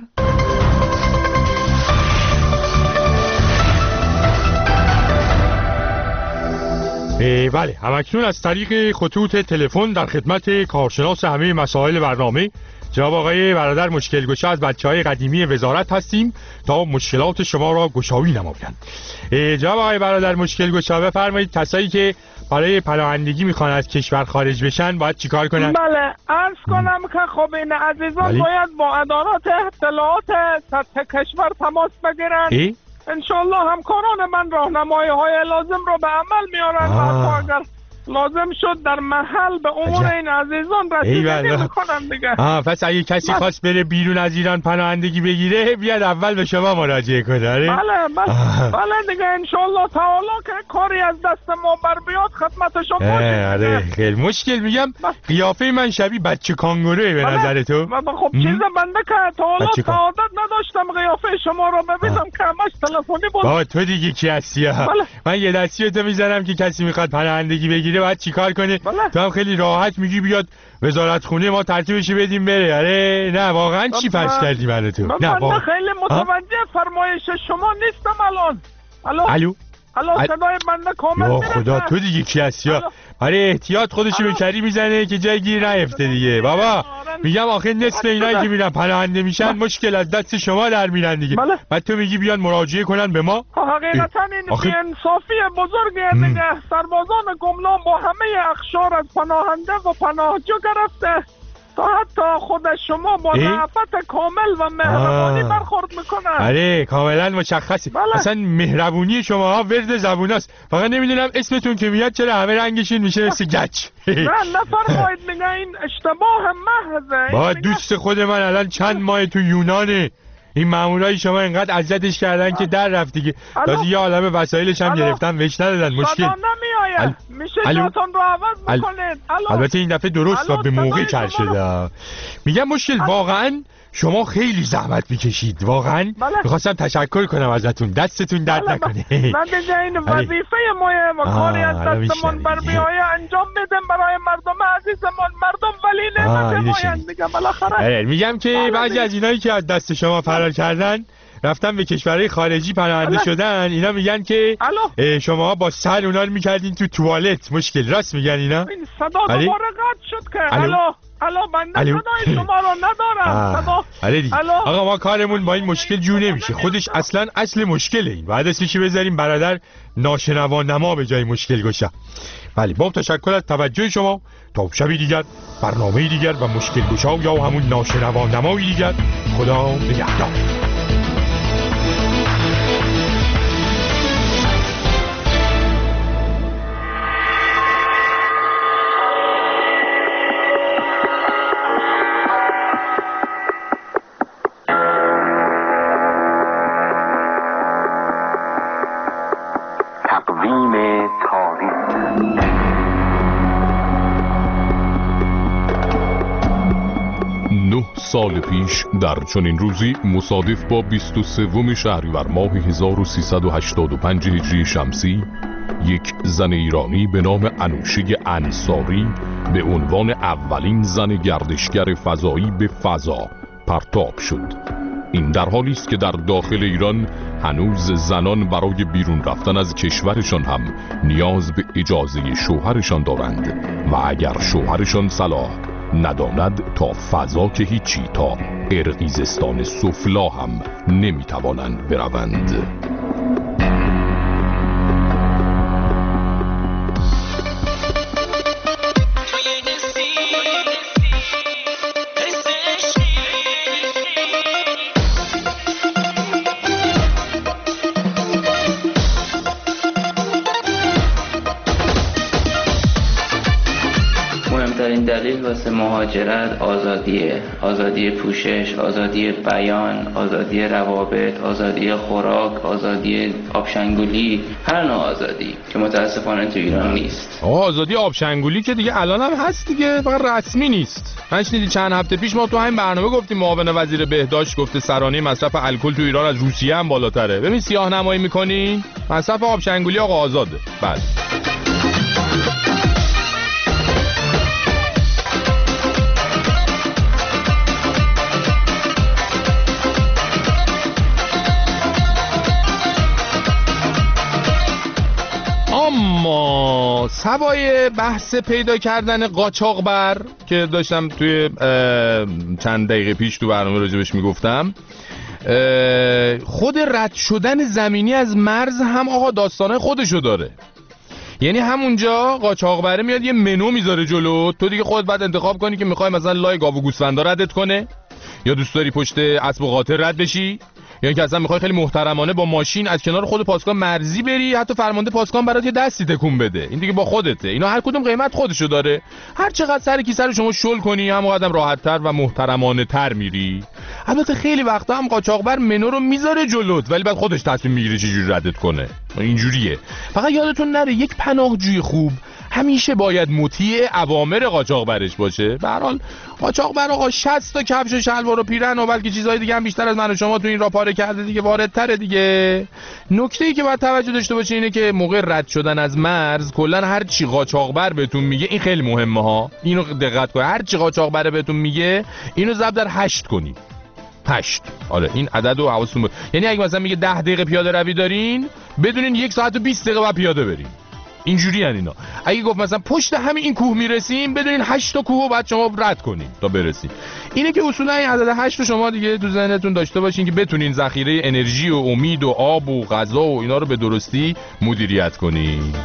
بله، همکنون از طریق خطوط تلفن در خدمت کارشناس همه مسائل برنامه جناب آقای برادر مشکل گشا از بچه‌های قدیمی وزارت هستیم تا مشکلات شما را گشایی نمایند. جناب آقای برادر مشکل گشا بفرمایید کسایی که برای پناهندگی میخوان از کشور خارج بشن باید چیکار کنن؟ بله، عرض کنم که خب این عزیزان بله. باید با ادارات اطلاعات سطح کشور تماس بگیرن. انشالله همکاران من راهنمایی های لازم رو به عمل میارن و اگر لازم شد در محل به امور این عزیزان رسیدگی میکنن دیگه. آه پس اگه کسی خواست بره بیرون از ایران پناهندگی بگیره بیاد اول به شما مراجعه کنه. بله بله بله دیگه انشالله تعالی که کاری از دست ما بر بیاد خدمت شما باشیم. آره خیلی مشکل میگم قیافه من شبیه بچه کانگوروه به نظر تو. خب چیز بنده که تعالی سعادت نداشتم قیافه شما رو ببینم که همش تلفنی بود. بابا تو دیگه کی هستی؟ من یه دستی تو میزنم که کسی میخواد پناهندگی بگیره باید چیکار کنه؟ بله. تو هم خیلی راحت میگی بیاد وزارت خونه ما ترتیبش بدیم بره. آره نه واقعا چی فرض کردی من تو؟ نه واقعا خیلی متوجه فرمایش شما نیستم الان. الو الو الو صدای بنده کامل میرسه. خدا تو دیگه کی هستی؟ آره احتیاط خودشو به کری میزنه که جای گیر نیفته دیگه. بابا میگم آخه نصف اینایی که میرن پناهنده میشن مشکل از دست شما در میرن دیگه. بعد تو میگی بیان مراجعه کنن به ما. حقیقتا این بی‌انصافی بزرگه دیگه. سربازان گمنام با همه اقشار از پناهنده و پناهجو گرفته تا حتی خود شما با رأفت کامل و مهربانی برخورد میکنن. آره کاملا مشخصه. بله. اصلا مهربونی شما ها ورد زبوناست. فقط نمیدونم اسمتون که میاد چرا همه رنگشین میشه مثل گچ. نه نفرمایید دیگه، این اشتباه محضه. با دوست خود من الان چند ماه تو یونانه. این مامورای شما اینقدر اذیتش کردن که در رفت دیگه. تازه یه عالمه وسایلش هم گرفتن بهش ندادن. مشکل نمیآید. میشه جاتون رو عوض بکنید. البته این دفعه درست و به موقع کار شده. میگم مشکل واقعا شما خیلی زحمت میکشید. واقعا میخواستم تشکر کنم ازتون، دستتون درد نکنه. من دیگه این وظیفه مایم و کاری از دستمون بر بیایه انجام میدم برای مردم عزیزمون. مردم ولی نعمت مایم دیگه بالاخره. میگم که بعضی از اینایی که از دست شما فرار کردن رفتن به کشورهای خارجی پناهنده شدن، اینا میگن که شما با سر اونا رو میکردین تو توالت مشکل. راست میگن اینا؟ این صدا دوباره قطع شد که الو الو من صدای شما رو ندارم. صدا آقا ما کارمون با این مشکل جو نمیشه، خودش اصلا اصل مشکله. این بعد اسمش بذاریم برادر ناشنوا نما به جای مشکل گشا. ولی با تشکر از توجه شما، تا شبی دیگر برنامه دیگر و مشکل گشا یا همون ناشنوا نمایی دیگر. خدا نگهدار. سال پیش در چنین روزی مصادف با بیست و سوم شهریور ماه هزار و سیصد و هشتاد و پنج هجری شمسی، یک زن ایرانی به نام انوشه انصاری به عنوان اولین زن گردشگر فضایی به فضا پرتاب شد. این در حالی است که در داخل ایران هنوز زنان برای بیرون رفتن از کشورشان هم نیاز به اجازه شوهرشان دارند و اگر شوهرشان صلاح نداند تا فضا که هیچی، تا ارغیزستان سفلا هم نمیتوانند بروند. دلیل واسه مهاجرت آزادیه، آزادی پوشش، آزادی بیان، آزادی روابط، آزادی خوراک، آزادی آبشنگولی، هر نوع آزادی که متاسفانه تو ایران نیست. آقا آزادی آبشنگولی که دیگه الان هم هست دیگه، فقط رسمی نیست. من شنیدی چند هفته پیش ما تو همین برنامه گفتیم معاون وزیر بهداشت گفته سرانه مصرف الکل تو ایران از روسیه هم بالاتره. ببین سیاه نمایی میکنی، مصرف آبشنگولی آقا آزاده. بله. اما سوای بحث پیدا کردن قاچاقبر که داشتم توی چند دقیقه پیش تو برنامه راجبش میگفتم، خود رد شدن زمینی از مرز هم آقا داستانه خودشو داره. یعنی همونجا قاچاقبره میاد یه منو میذاره جلو، تو دیگه خودت بعد انتخاب کنی که میخوای مثلا لای گاو و گوسفندا ردت کنه، یا دوست داری پشت اسب و قاطر رد بشی، یا اینکه اصلا میخوای خیلی محترمانه با ماشین از کنار خود پاسگاه مرزی بری، حتی فرمانده پاسگاه برات یه دستی تکون بده. این دیگه با خودته. اینا هر کدوم قیمت خودشو داره. هر چقدر سر کیسه رو شما شل کنی همونقدر راحت‌تر و محترمانه تر میری. البته خیلی وقتا هم قاچاقبر منو رو میذاره جلوت ولی بعد خودش تصمیم میگیره چجوری ردت کنه. اینجوریه. فقط یادتون نره یک پناهجوی خوب همیشه باید مطیع اوامر قاچاقبرش باشه. به هر حال قاچاقبر آقا شصت تا کفش و شلوار و پیرن و بلکه چیزهای دیگه هم بیشتر از من و شما تو این راه پاره کرده دیگه، واردتره دیگه. نکته‌ای که باید توجه داشته باشین اینه که موقع رد شدن از مرز کلا هر چی قاچاقبر بهتون میگه این خیلی مهمه ها. اینو دقت کنید، هر چی قاچاقبر بهتون میگه اینو ضرب در هشت کنید. هشت. آره این عدد رو حواستون باشه. یعنی اگه مثلا میگه ده دقیقه پیاده روی دارین، بدونین یک ساعت و بیست دقیقه بعد پیاده برین. اینجوری ان اینا. اگه گفت مثلا پشت همین این کوه میرسیم، بدونین هشت تا کوه بعد شما رد کنین تا برسین. اینه که اصولا این عدد هشت رو شما دیگه تو ذهنتون داشته باشین که بتونین ذخیره انرژی و امید و آب و غذا و اینا رو به درستی مدیریت کنین.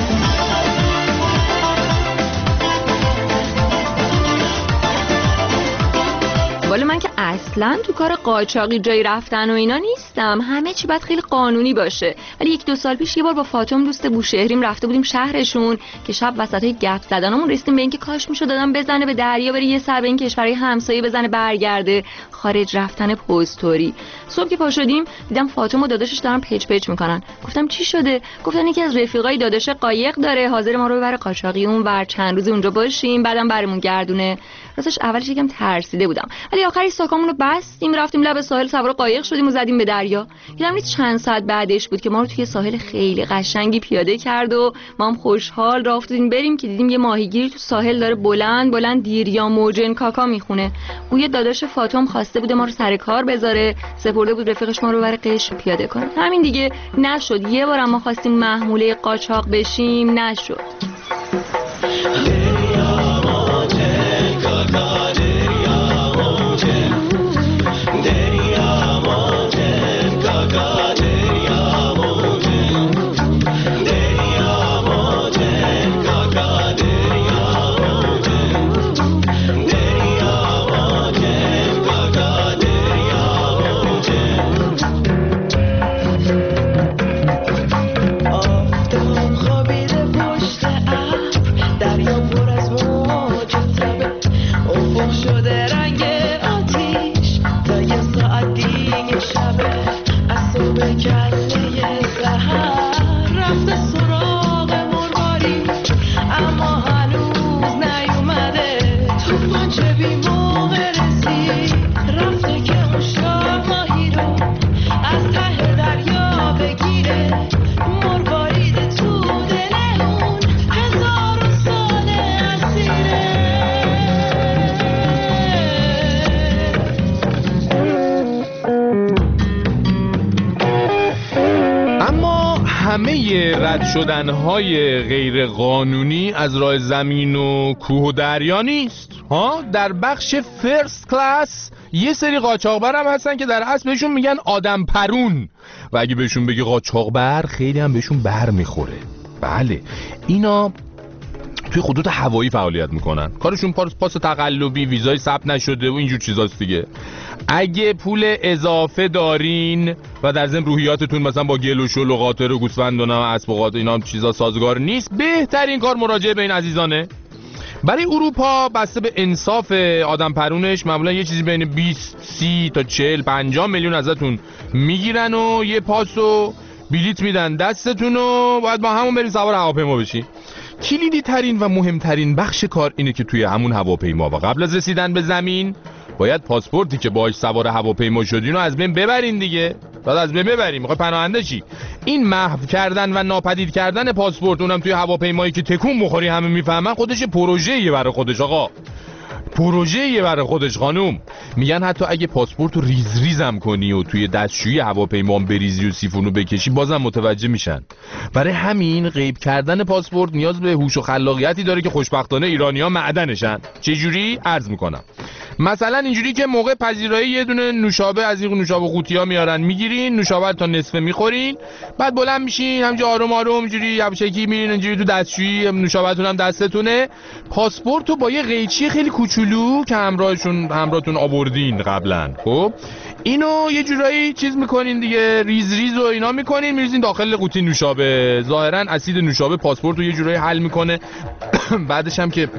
ولی من که اصلا تو کار قاچاقی جایی رفتن و اینا نیستم، همه چی باید خیلی قانونی باشه. ولی یک دو سال پیش یه بار با فاطم دوست بوشهریم رفته بودیم شهرشون که شب وسطای گپ زدنمون رسیدیم به اینکه کاش میشد دادم بزنه به دریا بره یه سر به این کشورهای همسایه بزنه برگرده، خارج رفتن پستوری. صبح که پا شدیم دیدم فاطم و داداشش دارن پیچ پیچ میکنن. گفتم چی شده؟ گفتن یکی از رفیقای داداش قایق داره حاضر ما رو ببره قاچاقی اون ور چند روز اونجا باشیم بعدم برمون گردونه. راستش اولش یکم ترسیده بودم ولی آخرش ساکامون رو بستیم رفتیم لب ساحل سوار قایق شدیم و زدیم به دریا. دریا. یادم چند ساعت بعدش بود که ما رو توی ساحل خیلی قشنگی پیاده کرد و ما هم خوشحال راه افتادیم بریم که دیدیم یه ماهیگیری تو ساحل داره بلند بلند دیریا موجن کاکا میخونه. اون یه داداش فاطم خواسته بوده ما رو سر کار بذاره، سپرده بود رفیقش ما رو بر قشر پیاده کنه. همین دیگه نشد. یه بار ما خواستیم محموله قاچاق بشیم، نشد. رد شدن‌های غیر قانونی از راه زمین و کوه و دریا نیست ها. در بخش فرست کلاس یه سری قاچاقبر هم هستن که در اصل بهشون میگن آدم پرون و اگه بهشون بگی قاچاقبر خیلی هم بهشون بر میخوره. بله اینا توی خطوط هوایی فعالیت میکنن، کارشون پاس پاس تقلبی، ویزای ثبت نشده و اینجور چیزاست دیگه. اگه پول اضافه دارین و در ضمن روحیاتتون مثلا با گل و شل و قاطر و گوسفند و اسب و قاطر اینا هم چیزا سازگار نیست، بهترین کار مراجعه به این عزیزانه. برای اروپا بسته به انصاف آدم پرونش معمولا یه چیزی بین بیست سی تا چهل پنجاه میلیون ازتون میگیرن و یه پاس و بلیت میدن دستتون و باید با همون برین سوار هواپیما بشین. کلیدی ترین و مهمترین بخش کار اینه که توی همون هواپیما و قبل از رسیدن به زمین باید پاسپورتی که باهاش سوار هواپیما شدین رو از بین ببرین دیگه. بعد از بین ببرین میخوای پناهنده چی؟ این محو کردن و ناپدید کردن پاسپورت، اونم توی هواپیمایی که تکون بخوری همه میفهمن، خودش پروژه‌ایه برای خودش آقا. پروژه‌ایه برای خودش خانوم. میگن حتی اگه پاسپورت رو ریز ریزم کنی و توی دستشویی هواپیما بریزی و سیفونو بکشی بازم متوجه میشن. برای همین غیب کردن پاسپورت نیاز به هوش و خلاقیتی داره که خوشبختانه ایرانی‌ها معدنشن. چه جوری؟ عرض میکنم. مثلا اینجوری که موقع پذیرایی یه دونه نوشابه از این نوشابه قوطی‌ها میارن، میگیرین نوشابه تا نصفه میخورین، بعد بلند میشین همینجوری آروم آروم اینجوری یواشکی میرین اینجوری تو دستشویی، نوشابه‌تون هم دستتونه. پاسپورتو با یه قیچی خیلی کوچولو که همراهشون همراهتون آوردین قبلا، خب اینو یه جورایی چیز میکنین دیگه، ریز ریز و اینا میکنین میریزین داخل قوطی نوشابه. ظاهرا اسید نوشابه پاسپورتو یه جورایی حل میکنه. بعدش هم که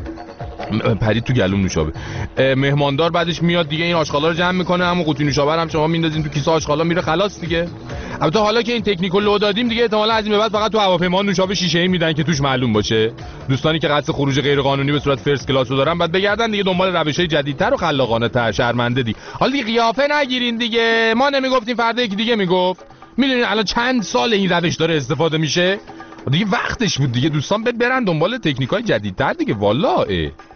پرید تو گلوم نوشابه، مهماندار بعدش میاد دیگه این آشغالا رو جمع میکنه، همون قوطی نوشابه هم شما میندازین تو کیسه آشغالا میره خلاص دیگه. البته حالا که این تکنیکو لو دادیم دیگه احتمالاً از این به بعد فقط تو هواپیما نوشابه شیشه‌ای میدن که توش معلوم باشه. دوستانی که قصد خروج غیر قانونی به صورت فرست کلاس رو دارن بعد بگردن دیگه دنبال روش‌های جدیدتر و خلاقانه تر. شرمنده دی. حالا دیگه قیافه نگیرین دیگه، ما نمیگفتیم فردا یکی دیگه میگفت. میدونین الان چند سال این روش داره استفاده میشه؟ دیگه وقتش بود دیگه دوستان برن دنبال تکنیک‌های جدیدتر دیگه. والله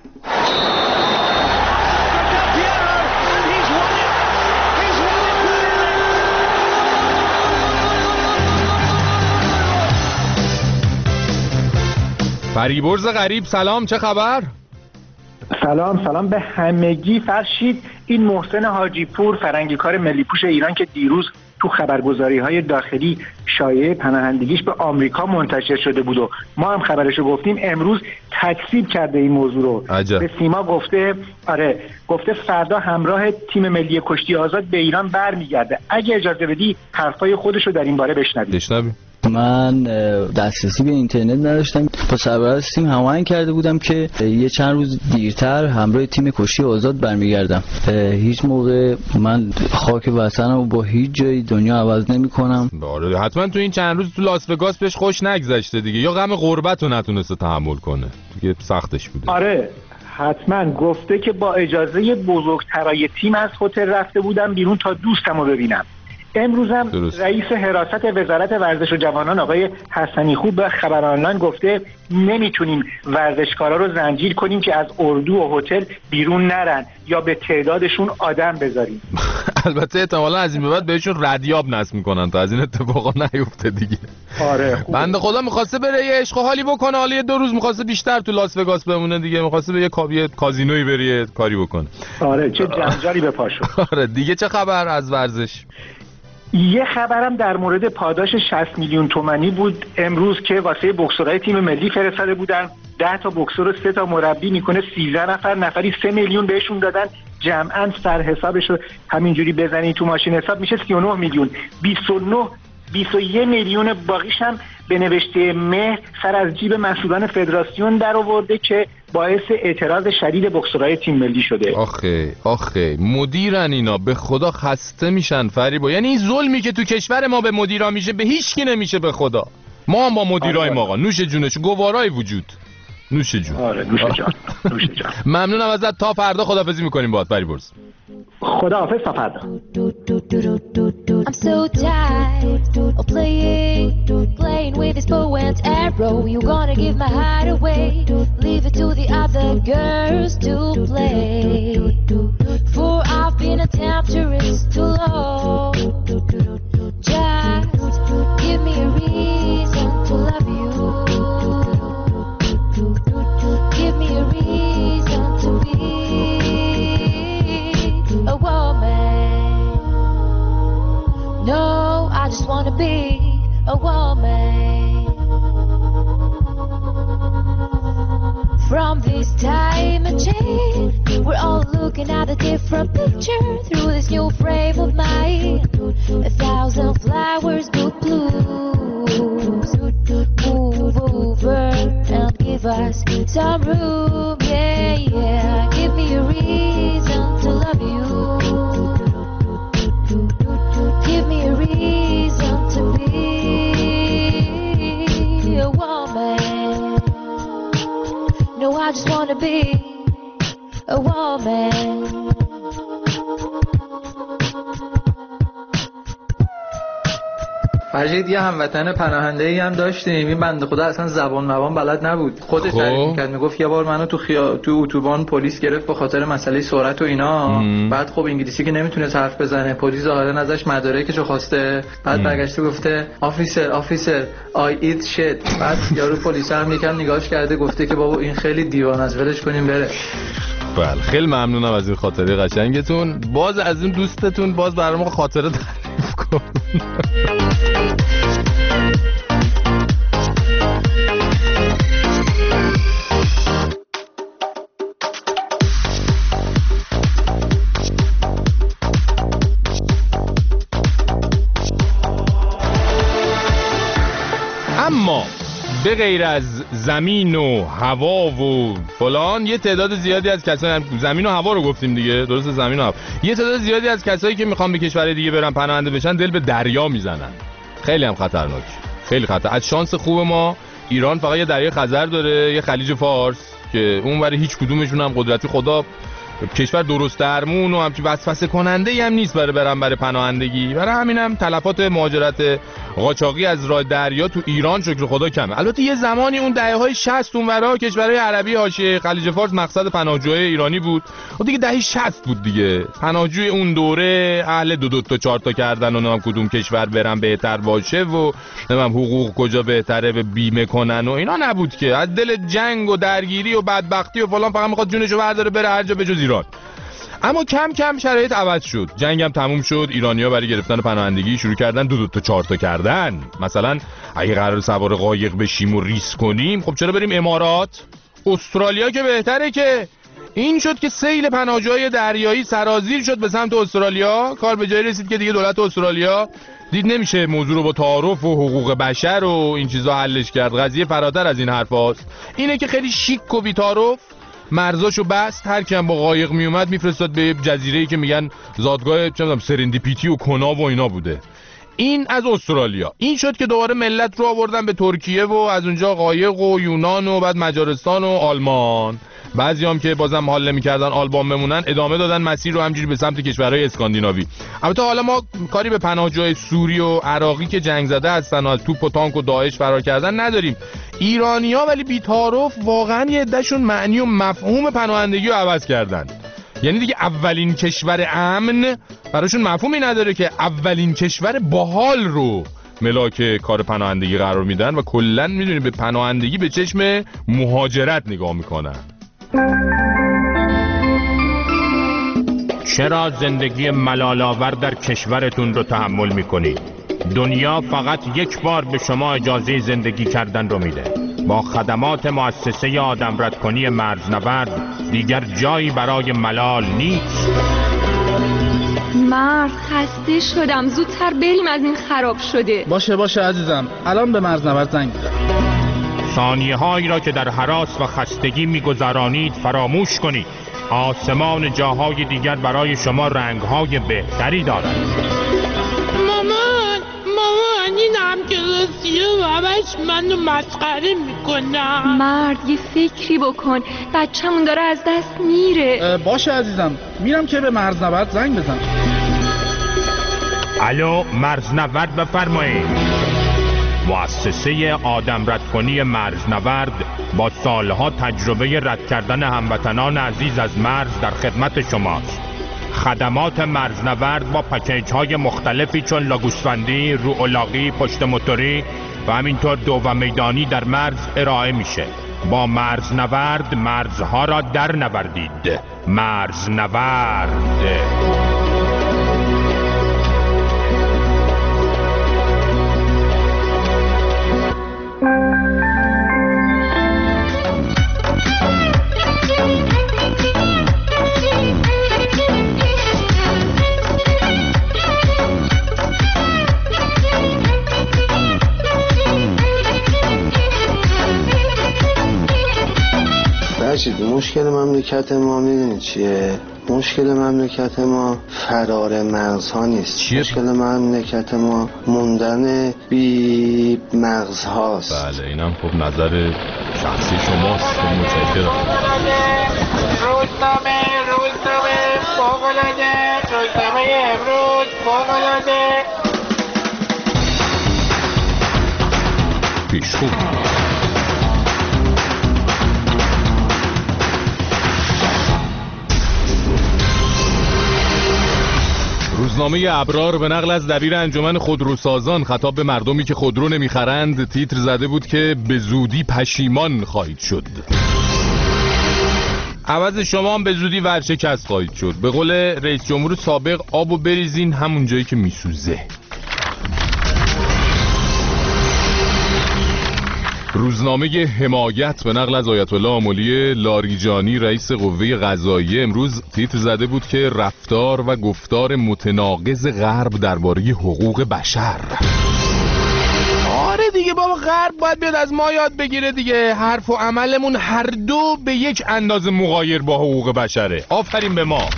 فریبرز غریب سلام، چه خبر؟ سلام سلام به همگی. فرشید این محسن حاجی پور فرنگیکار ملی پوش ایران که دیروز تو خبرگزاری‌های داخلی شایعه پناهندگیش به آمریکا منتشر شده بود و ما هم خبرشو گفتیم، امروز تکذیب کرده این موضوع رو. عجب. به سیما گفته آره گفته فردا همراه تیم ملی کشتی آزاد به ایران برمیگرده. اگه اجازه بدی حرفای خودشو در این باره بشنویم. بشنویم. من دسترسی به اینترنت نداشتم، با سرپرست تیم هماهنگ کرده بودم که یه چند روز دیرتر همراه تیم کشتی آزاد برمیگردم. هیچ موقع من خاک وطنمو با هیچ جای دنیا عوض نمی‌کنم. آره حتما تو این چند روز تو لاس وگاس بهش خوش نگذشته دیگه، یا غم غربت رو نتونسته تحمل کنه دیگه، سختش بوده. آره حتما گفته که با اجازه بزرگترای تیم از هتل رفته بودم بیرون تا دوستمو ببینم. امروز هم رئیس حراست وزارت ورزش و جوانان آقای حسنی خوب به خبر آنلاین گفته نمیتونیم ورزشکارا رو زنجیر کنیم که از اردو و هتل بیرون نرن یا به تعدادشون آدم بذاریم. البته احتمالاً از این به بعد بهشون ردیاب نصب میکنن تا از این اتفاقا نیفته دیگه. آره بنده خدا میخواسته بره یه عشق و حالی بکنه، حالا یه دو روز میخواسته بیشتر تو لاس وگاس بمونه دیگه، میخواسته به یه کابی کازینویی بره کاری بکنه. آره چه جنجالی به پاشو. آره دیگه چه خبر از ورزش؟ یه خبرم در مورد پاداش شصت میلیون تومانی بود امروز که واسه بوکسورای تیم ملی فرستاده بودن. ده تا بوکسور و سه تا مربی میکنه سیزده نفر، نفری سه میلیون بهشون دادن. جمعاً سر حسابش رو همینجوری بزنی تو ماشین حساب میشه سی و نه میلیون. بیست و نه بیست و یک میلیون باقیش هم به نوشته مهر سر از جیب مسئولان فدراسیون در آورده که باعث اعتراض شدید بوکسورای تیم ملی شده. آخه آخه مدیرن اینا، به خدا خسته میشن فریبا. یعنی این ظلمی که تو کشور ما به مدیرا میشه به هیچ کی نمیشه به خدا. ما هم با مدیرای ما آقا نوش جونش گوارای وجود. نوش جون. آره نوش جان. نوش جان. ممنونم ازت. تا فردا خداحافظی میکنیم باهات فریبرز. خداحافظ تا فردا. I'm so tired of playing, playing with this bow and arrow. You gonna give my heart away, leave it to the other girls to play. For I've been a temptress too long. Just give me a reason to love you. Give me a reason to be a woman. No, I just wanna be a woman. From this time and change, we're all looking at a different picture through this new frame of mine. A thousand flowers will bloom. Move over and give us some room, yeah, yeah. Give me a reason to love you. Give me a reason to be a woman. No, I just wanna be a woman. فرجید یه هموطن پناهنده‌ای هم داشتیم. این بنده خدا اصلا زبان مبان بلد نبود. خودش تعریف می‌کرد، میگفت یه بار منو تو خیا... تو اتوبان پلیس گرفت به خاطر مسئله سرعت و اینا. ام. بعد خب انگلیسی که نمیتونه حرف بزنه، پلیس ظاهرا ازش مدارکشو خواسته. بعد برگشته گفته آفیسر آفیسر آی ایت شت. بعد یارو پلیس هم یکم نگاهش کرده گفته که بابا این خیلی دیوانه است، ولش کنیم بره. بله خیلی ممنونم از این خاطره قشنگتون. باز از این دوستتون باز برام خاطره تعریف کن. اما به غیر از زمین و هوا و فلان یه تعداد زیادی از کسایی، زمین و هوا رو گفتیم دیگه، درسته زمین و هوا، یه تعداد زیادی از کسایی که میخوان به کشور دیگه برن پناهنده بشن دل به دریا میزنن. خیلی هم خطرناک، خیلی خطر. از شانس خوب ما ایران فقط یه دریای خزر داره، یه خلیج فارس که اونوری هیچ کدومشون هم قدرتی خدا کشور درست درمون و همچین وسوسه کننده ای هم نیست برای برن برای پناهندگی. برای همینم تلفات مهاجرت قاچاقی از راه دریا تو ایران شکر خدا کمه. البته یه زمانی اون دهه‌های شصت اونورا کشورهای عربی حاشیه خلیج فارس مقصد پناهجوی ایرانی بود و دیگه دهه شصت بود دیگه. پناهجوی اون دوره اهل دو دو تا چهار تا کردن و نمیدونم کدوم کشور برن بهتر باشه و نمیدونم حقوق کجا بهتره به بیمه کنن و اینا نبود که. از دل جنگ و درگیری و بدبختی و فلان فقط میخواد جونشو برداره بره هر جا به جز ایران. اما کم کم شرایط عوض شد، جنگم تموم شد، ایرانی‌ها برای گرفتن پناهندگی شروع کردن دو دو تا چهار تا کردن. مثلا اگه قرار سوار قایق بشیم و ریسک کنیم خب چرا بریم امارات؟ استرالیا که بهتره. که این شد که سیل پناهجوهای دریایی سرازیر شد به سمت استرالیا. کار به جایی رسید که دیگه دولت استرالیا دید نمیشه موضوع رو با تعارف و حقوق بشر و این چیزا حلش کرد. قضیه فراتر از این حرفاست. اینه که خیلی شیک و بی تعارف مرزاشو بست، هر کی هم با قایق می اومد میفرستاد به جزیره‌ای که میگن زادگاه چه می‌دونم سرندیپیتی و کنا و اینا بوده. این از استرالیا. این شد که دوباره ملت رو آوردن به ترکیه و از اونجا قایق و یونان و بعد مجارستان و آلمان. بعضیام که بازم حال نمی‌کردن آلبان بمونن ادامه دادن مسیر رو همجوری به سمت کشورهای اسکاندیناوی. البته حالا ما کاری به پناهجوی سوری و عراقی که جنگ زده هستن و از توپ و تانک و داعش فرار کردن نداریم. ایرانی‌ها ولی بی‌تعارف واقعا یه عده‌شون معنی و مفهوم پناهندگی رو عوض کردن. یعنی دیگه اولین کشور امن براشون مفهومی نداره که اولین کشور باحال رو ملاک کار پناهندگی قرار میدن و کلاً میدونی به پناهندگی به چشم مهاجرت نگاه میکنن. چرا زندگی ملال‌آور در کشورتون رو تحمل میکنید؟ دنیا فقط یک بار به شما اجازه زندگی کردن رو میده. با خدمات مؤسسه آدمردکنی مرزنورد دیگر جایی برای ملال نیست. مرد خسته شدم، زودتر بریم از این خراب شده. باشه باشه عزیزم، الان به مرزنورد زنگ میزنم. ثانیه هایی را که در هراس و خستگی میگذرانید فراموش کنید. آسمان جاهای دیگر برای شما رنگهای بهتری دارد. مامان مامان این هم که رسیه و همش منو مسخره میکنم. مرد یه فکری بکن، بچه‌مون داره از دست میره. باشه عزیزم، میرم که به مرزنورد زنگ بزنم. الو مرزنورد بفرمایید. مؤسسه آدمردکنی مرزنورد با سالها تجربه رد کردن هموطنان عزیز از مرز در خدمت شماست. خدمات مرزنورد با پکیج های مختلفی چون لاگوسفندی، روئولاغی، پشت موتوری و همینطور دو و میدانی در مرز ارائه میشه. با مرزنورد مرزها را در نوردید. مرزنورد. مشکل مملکت ما میدونی چیه؟ مشکل مملکت ما فرار مرزها نیست. چیه؟ مشکل مملکت ما موندن بی مغز هاست. بله اینم خب نظر شخصی شماست. متشکرم. روزنامه روزنامه فوق‌العاده روزنامه امروز فوق‌العاده پیشخو. روزنامه ابرار به نقل از دبیر انجمن خودروسازان خطاب به مردمی که خودرو نمیخرند تیتر زده بود که به زودی پشیمان خواهید شد. عوض شما هم به زودی ورشکست خواهید شد. به قول رئیس جمهور سابق آبو بریزین همون جایی که میسوزه. روزنامه حمایت به نقل از آیت الله آملی لاریجانی رئیس قوه قضاییه امروز تیتر زده بود که رفتار و گفتار متناقض غرب درباره حقوق بشر. آره دیگه بابا، غرب باید بیاد از ما یاد بگیره دیگه. حرف و عملمون هر دو به یک اندازه مغایر با حقوق بشره. آفرین به ما.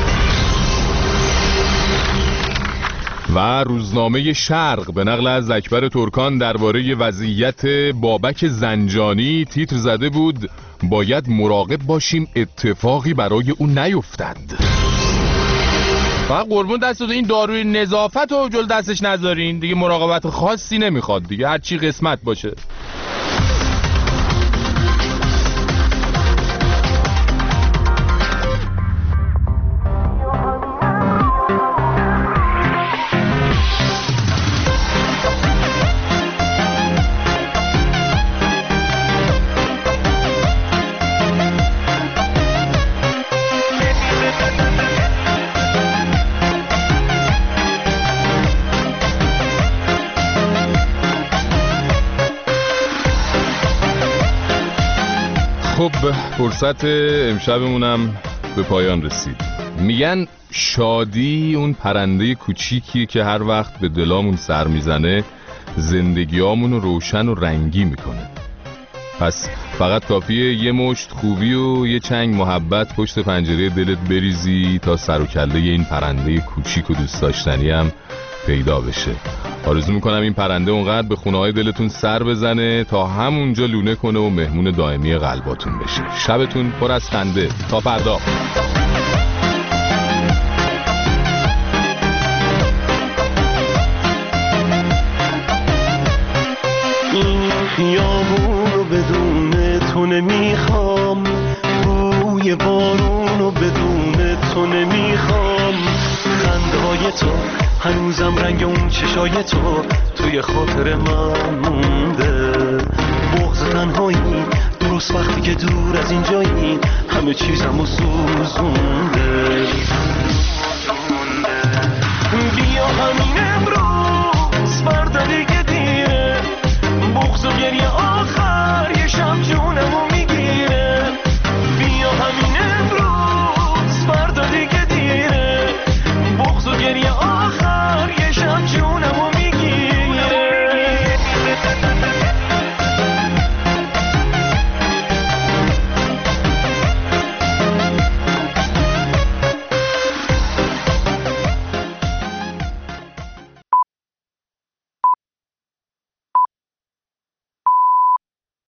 و روزنامه شرق به نقل از اکبر ترکان درباره وضعیت بابک زنجانی تیتر زده بود باید مراقب باشیم اتفاقی برای اون نیفتد. فقط قربون دستتون این داروی نظافت رو جلو دستش نذارین دیگه. مراقبت خاصی نمیخواد دیگه، هر چی قسمت باشه. خب فرصت امشبمونم به پایان رسید. میگن شادی اون پرنده کوچیکیه که هر وقت به دلامون سر میزنه زندگیامون رو روشن و رنگی میکنه. پس فقط کافیه یه مشت خوبی و یه چنگ محبت پشت پنجره دلت بریزی تا سر و کله این پرنده کوچیک و دوست داشتنی هم پیدا بشه. آرزو میکنم این پرنده اونقدر به خونه های دلتون سر بزنه تا همونجا لونه کنه و مهمون دائمی قلباتون بشه. شبتون پر از خنده. تا فردا. خیابونو بدون تو نمیخوام، بوی بارونو بدون تو نمیخوام، خنده های تو هنوزم رنگ اون چشای تو توی خاطر من مونده. بغض تنهایی درست وقتی که دور از اینجایی همه چیزمو سوزونده. بیا همین امروز فردا دیگه دیره، بغض و گریه آخر یه شب جون